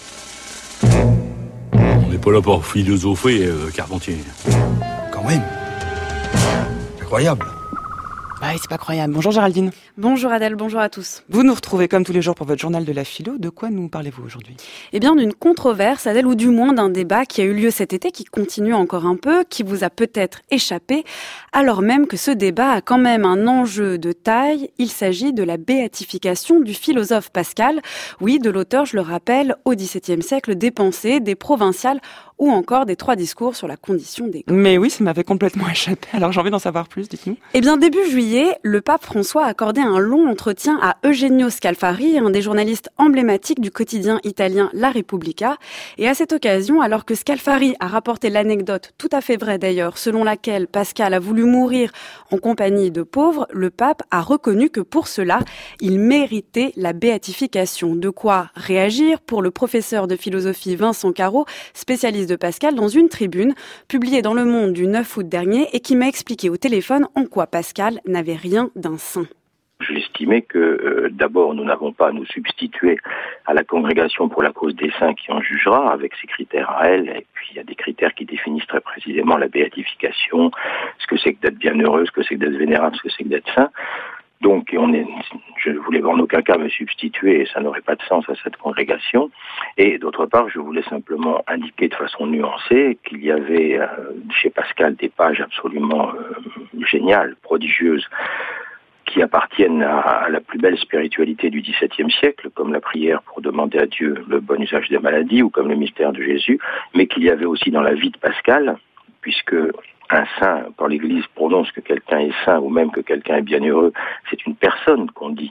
On n'est pas là pour philosopher, Carpentier. Quand même. Incroyable. Bah, c'est pas croyable. Bonjour Géraldine. Bonjour Adèle, bonjour à tous. Vous nous retrouvez comme tous les jours pour votre journal de la philo. De quoi nous parlez-vous aujourd'hui ? Eh bien d'une controverse, Adèle, ou du moins d'un débat qui a eu lieu cet été, qui continue encore un peu, qui vous a peut-être échappé, alors même que ce débat a quand même un enjeu de taille. Il s'agit de la béatification du philosophe Pascal, oui, de l'auteur, je le rappelle, au XVIIe siècle, des Pensées, des Provinciales, ou encore des 3 discours sur la condition des corps. Mais oui, ça m'avait complètement échappé, alors j'ai envie d'en savoir plus, dites-nous. Eh bien, début juillet, le pape François a accordé un long entretien à Eugenio Scalfari, un des journalistes emblématiques du quotidien italien La Repubblica. Et à cette occasion, alors que Scalfari a rapporté l'anecdote, tout à fait vraie d'ailleurs, selon laquelle Pascal a voulu mourir en compagnie de pauvres, le pape a reconnu que pour cela, il méritait la béatification. De quoi réagir pour le professeur de philosophie Vincent Carreau, spécialiste de Pascal, dans une tribune publiée dans Le Monde du 9 août dernier et qui m'a expliqué au téléphone en quoi Pascal n'avait rien d'un saint. Je l'estimais que d'abord nous n'avons pas à nous substituer à la congrégation pour la cause des saints qui en jugera avec ses critères à elle, et puis il y a des critères qui définissent très précisément la béatification, ce que c'est que d'être bienheureux, ce que c'est que d'être vénérable, ce que c'est que d'être saint. Donc je ne voulais en aucun cas me substituer, et ça n'aurait pas de sens à cette congrégation. Et d'autre part, je voulais simplement indiquer de façon nuancée qu'il y avait chez Pascal des pages absolument géniales, prodigieuses, qui appartiennent à la plus belle spiritualité du XVIIe siècle, comme la prière pour demander à Dieu le bon usage des maladies, ou comme le mystère de Jésus, mais qu'il y avait aussi dans la vie de Pascal, puisque un saint, quand l'Église prononce que quelqu'un est saint ou même que quelqu'un est bienheureux, c'est une personne qu'on dit.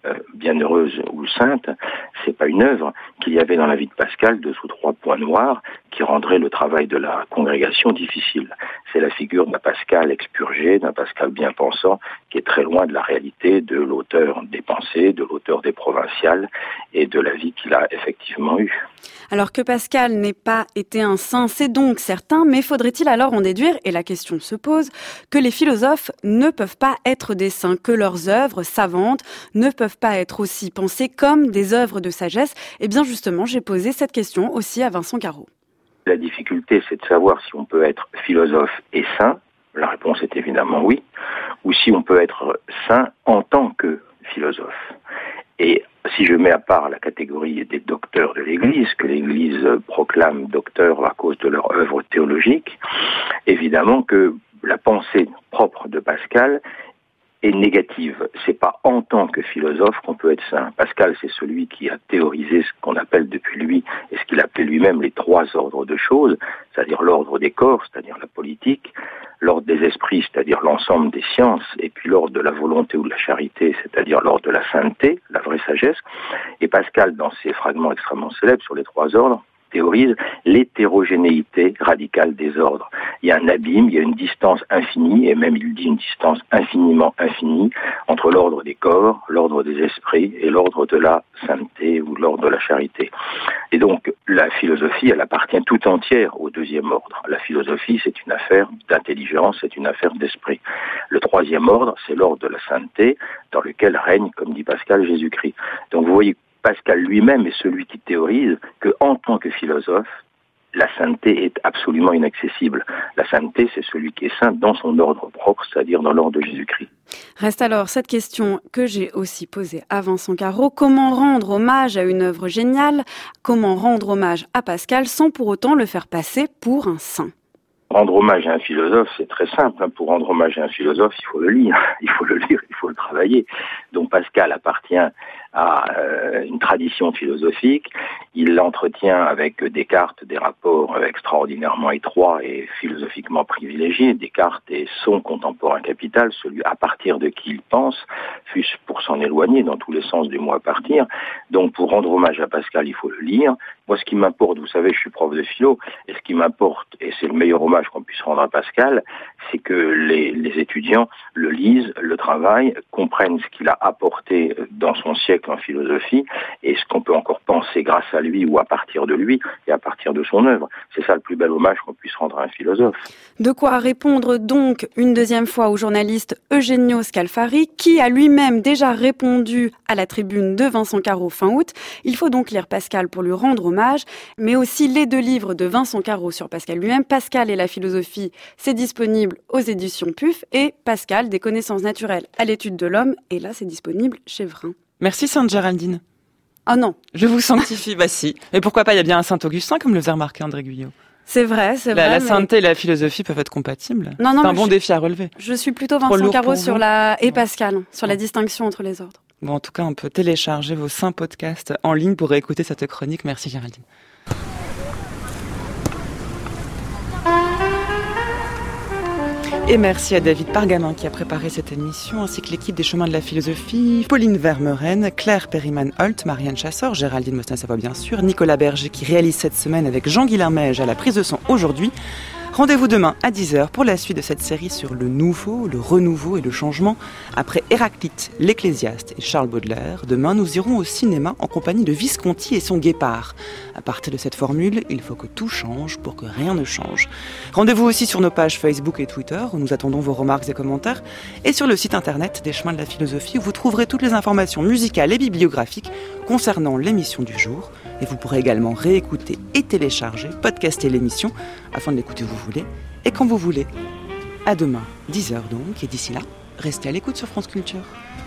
bienheureuse ou sainte, c'est pas une œuvre, qu'il y avait dans la vie de Pascal 2 ou 3 points noirs qui rendraient le travail de la congrégation difficile. C'est la figure d'un Pascal expurgé, d'un Pascal bien pensant, qui est très loin de la réalité de l'auteur des pensées, de l'auteur des provinciales et de la vie qu'il a effectivement eue. Alors que Pascal n'ait pas été un saint, c'est donc certain, mais faudrait-il alors en déduire, et la question se pose, que les philosophes ne peuvent pas être des saints, que leurs œuvres savantes ne peuvent pas être aussi pensées comme des œuvres de sagesse? Eh bien justement, j'ai posé cette question aussi à Vincent Carreau. La difficulté, c'est de savoir si on peut être philosophe et saint. La réponse est évidemment oui. Ou si on peut être saint en tant que philosophe. Et si je mets à part la catégorie des docteurs de l'Église, que l'Église proclame docteurs à cause de leur œuvre théologique, évidemment que la pensée propre de Pascal est négative. C'est pas en tant que philosophe qu'on peut être saint. Pascal, c'est celui qui a théorisé ce qu'on appelle depuis lui, et ce qu'il appelait lui-même les 3 ordres de choses, c'est-à-dire l'ordre des corps, c'est-à-dire la politique, l'ordre des esprits, c'est-à-dire l'ensemble des sciences, et puis l'ordre de la volonté ou de la charité, c'est-à-dire l'ordre de la sainteté, la vraie sagesse. Et Pascal, dans ses fragments extrêmement célèbres sur les 3 ordres, théorise l'hétérogénéité radicale des ordres. Il y a un abîme, il y a une distance infinie, et même il dit une distance infiniment infinie, entre l'ordre des corps, l'ordre des esprits et l'ordre de la sainteté ou l'ordre de la charité. Et donc, la philosophie, elle appartient tout entière au 2e ordre. La philosophie, c'est une affaire d'intelligence, c'est une affaire d'esprit. Le 3e ordre, c'est l'ordre de la sainteté, dans lequel règne, comme dit Pascal, Jésus-Christ. Donc vous voyez, Pascal lui-même est celui qui théorise qu'en tant que philosophe, la sainteté est absolument inaccessible. La sainteté, c'est celui qui est saint dans son ordre propre, c'est-à-dire dans l'ordre de Jésus-Christ. Reste alors cette question que j'ai aussi posée à Vincent Carreau. Comment rendre hommage à une œuvre géniale? Comment rendre hommage à Pascal sans pour autant le faire passer pour un saint? Rendre hommage à un philosophe, c'est très simple. Pour rendre hommage à un philosophe, il faut le lire. Il faut le lire, il faut le travailler. Donc Pascal appartient à une tradition philosophique. Il l'entretient avec Descartes des rapports extraordinairement étroits et philosophiquement privilégiés. Descartes est son contemporain capital, celui à partir de qui il pense, fût-ce pour s'en éloigner dans tous les sens du mot à partir. Donc pour rendre hommage à Pascal, il faut le lire. Moi, ce qui m'importe, vous savez, je suis prof de philo, et ce qui m'importe, et c'est le meilleur hommage qu'on puisse rendre à Pascal, c'est que les étudiants le lisent, le travaillent, comprennent ce qu'il a apporté dans son siècle en philosophie, et ce qu'on peut encore penser grâce à lui ou à partir de lui, et à partir de son œuvre. C'est ça le plus bel hommage qu'on puisse rendre à un philosophe. De quoi répondre donc une deuxième fois au journaliste Eugenio Scalfari, qui a lui-même déjà répondu à la tribune de Vincent Carreau fin août. Il faut donc lire Pascal pour lui rendre hommage, mais aussi les 2 livres de Vincent Carreau sur Pascal lui-même, Pascal et la philosophie, c'est disponible aux éditions PUF, et Pascal, des connaissances naturelles à l'étude de l'homme, et là c'est disponible chez Vrin. Merci Sainte Géraldine. Ah non. Je vous sanctifie, bah si. Mais pourquoi pas, il y a bien un Saint-Augustin, comme le faisait remarquer André Guyot. C'est vrai. La sainteté et la philosophie peuvent être compatibles. Non, c'est un bon défi à relever. Je suis plutôt Vincent Carreau sur et Pascal, sur la distinction entre les ordres. Bon, en tout cas, on peut télécharger vos saints podcasts en ligne pour écouter cette chronique. Merci Géraldine. Et merci à David Pargamin qui a préparé cette émission, ainsi que l'équipe des Chemins de la Philosophie, Pauline Vermeuren, Claire Perriman-Holt, Marianne Chassor, Géraldine Mostin-Savoie bien sûr, Nicolas Berger qui réalise cette semaine avec Jean-Guilain Meige à la prise de son aujourd'hui. Rendez-vous demain à 10h pour la suite de cette série sur le nouveau, le renouveau et le changement. Après Héraclite, l'Ecclésiaste et Charles Baudelaire, demain nous irons au cinéma en compagnie de Visconti et son guépard. À partir de cette formule, il faut que tout change pour que rien ne change. Rendez-vous aussi sur nos pages Facebook et Twitter où nous attendons vos remarques et commentaires, et sur le site internet des Chemins de la Philosophie où vous trouverez toutes les informations musicales et bibliographiques concernant l'émission du jour. Et vous pourrez également réécouter et télécharger, podcaster l'émission afin de l'écouter où vous voulez et quand vous voulez. À demain, 10h donc, et d'ici là, restez à l'écoute sur France Culture.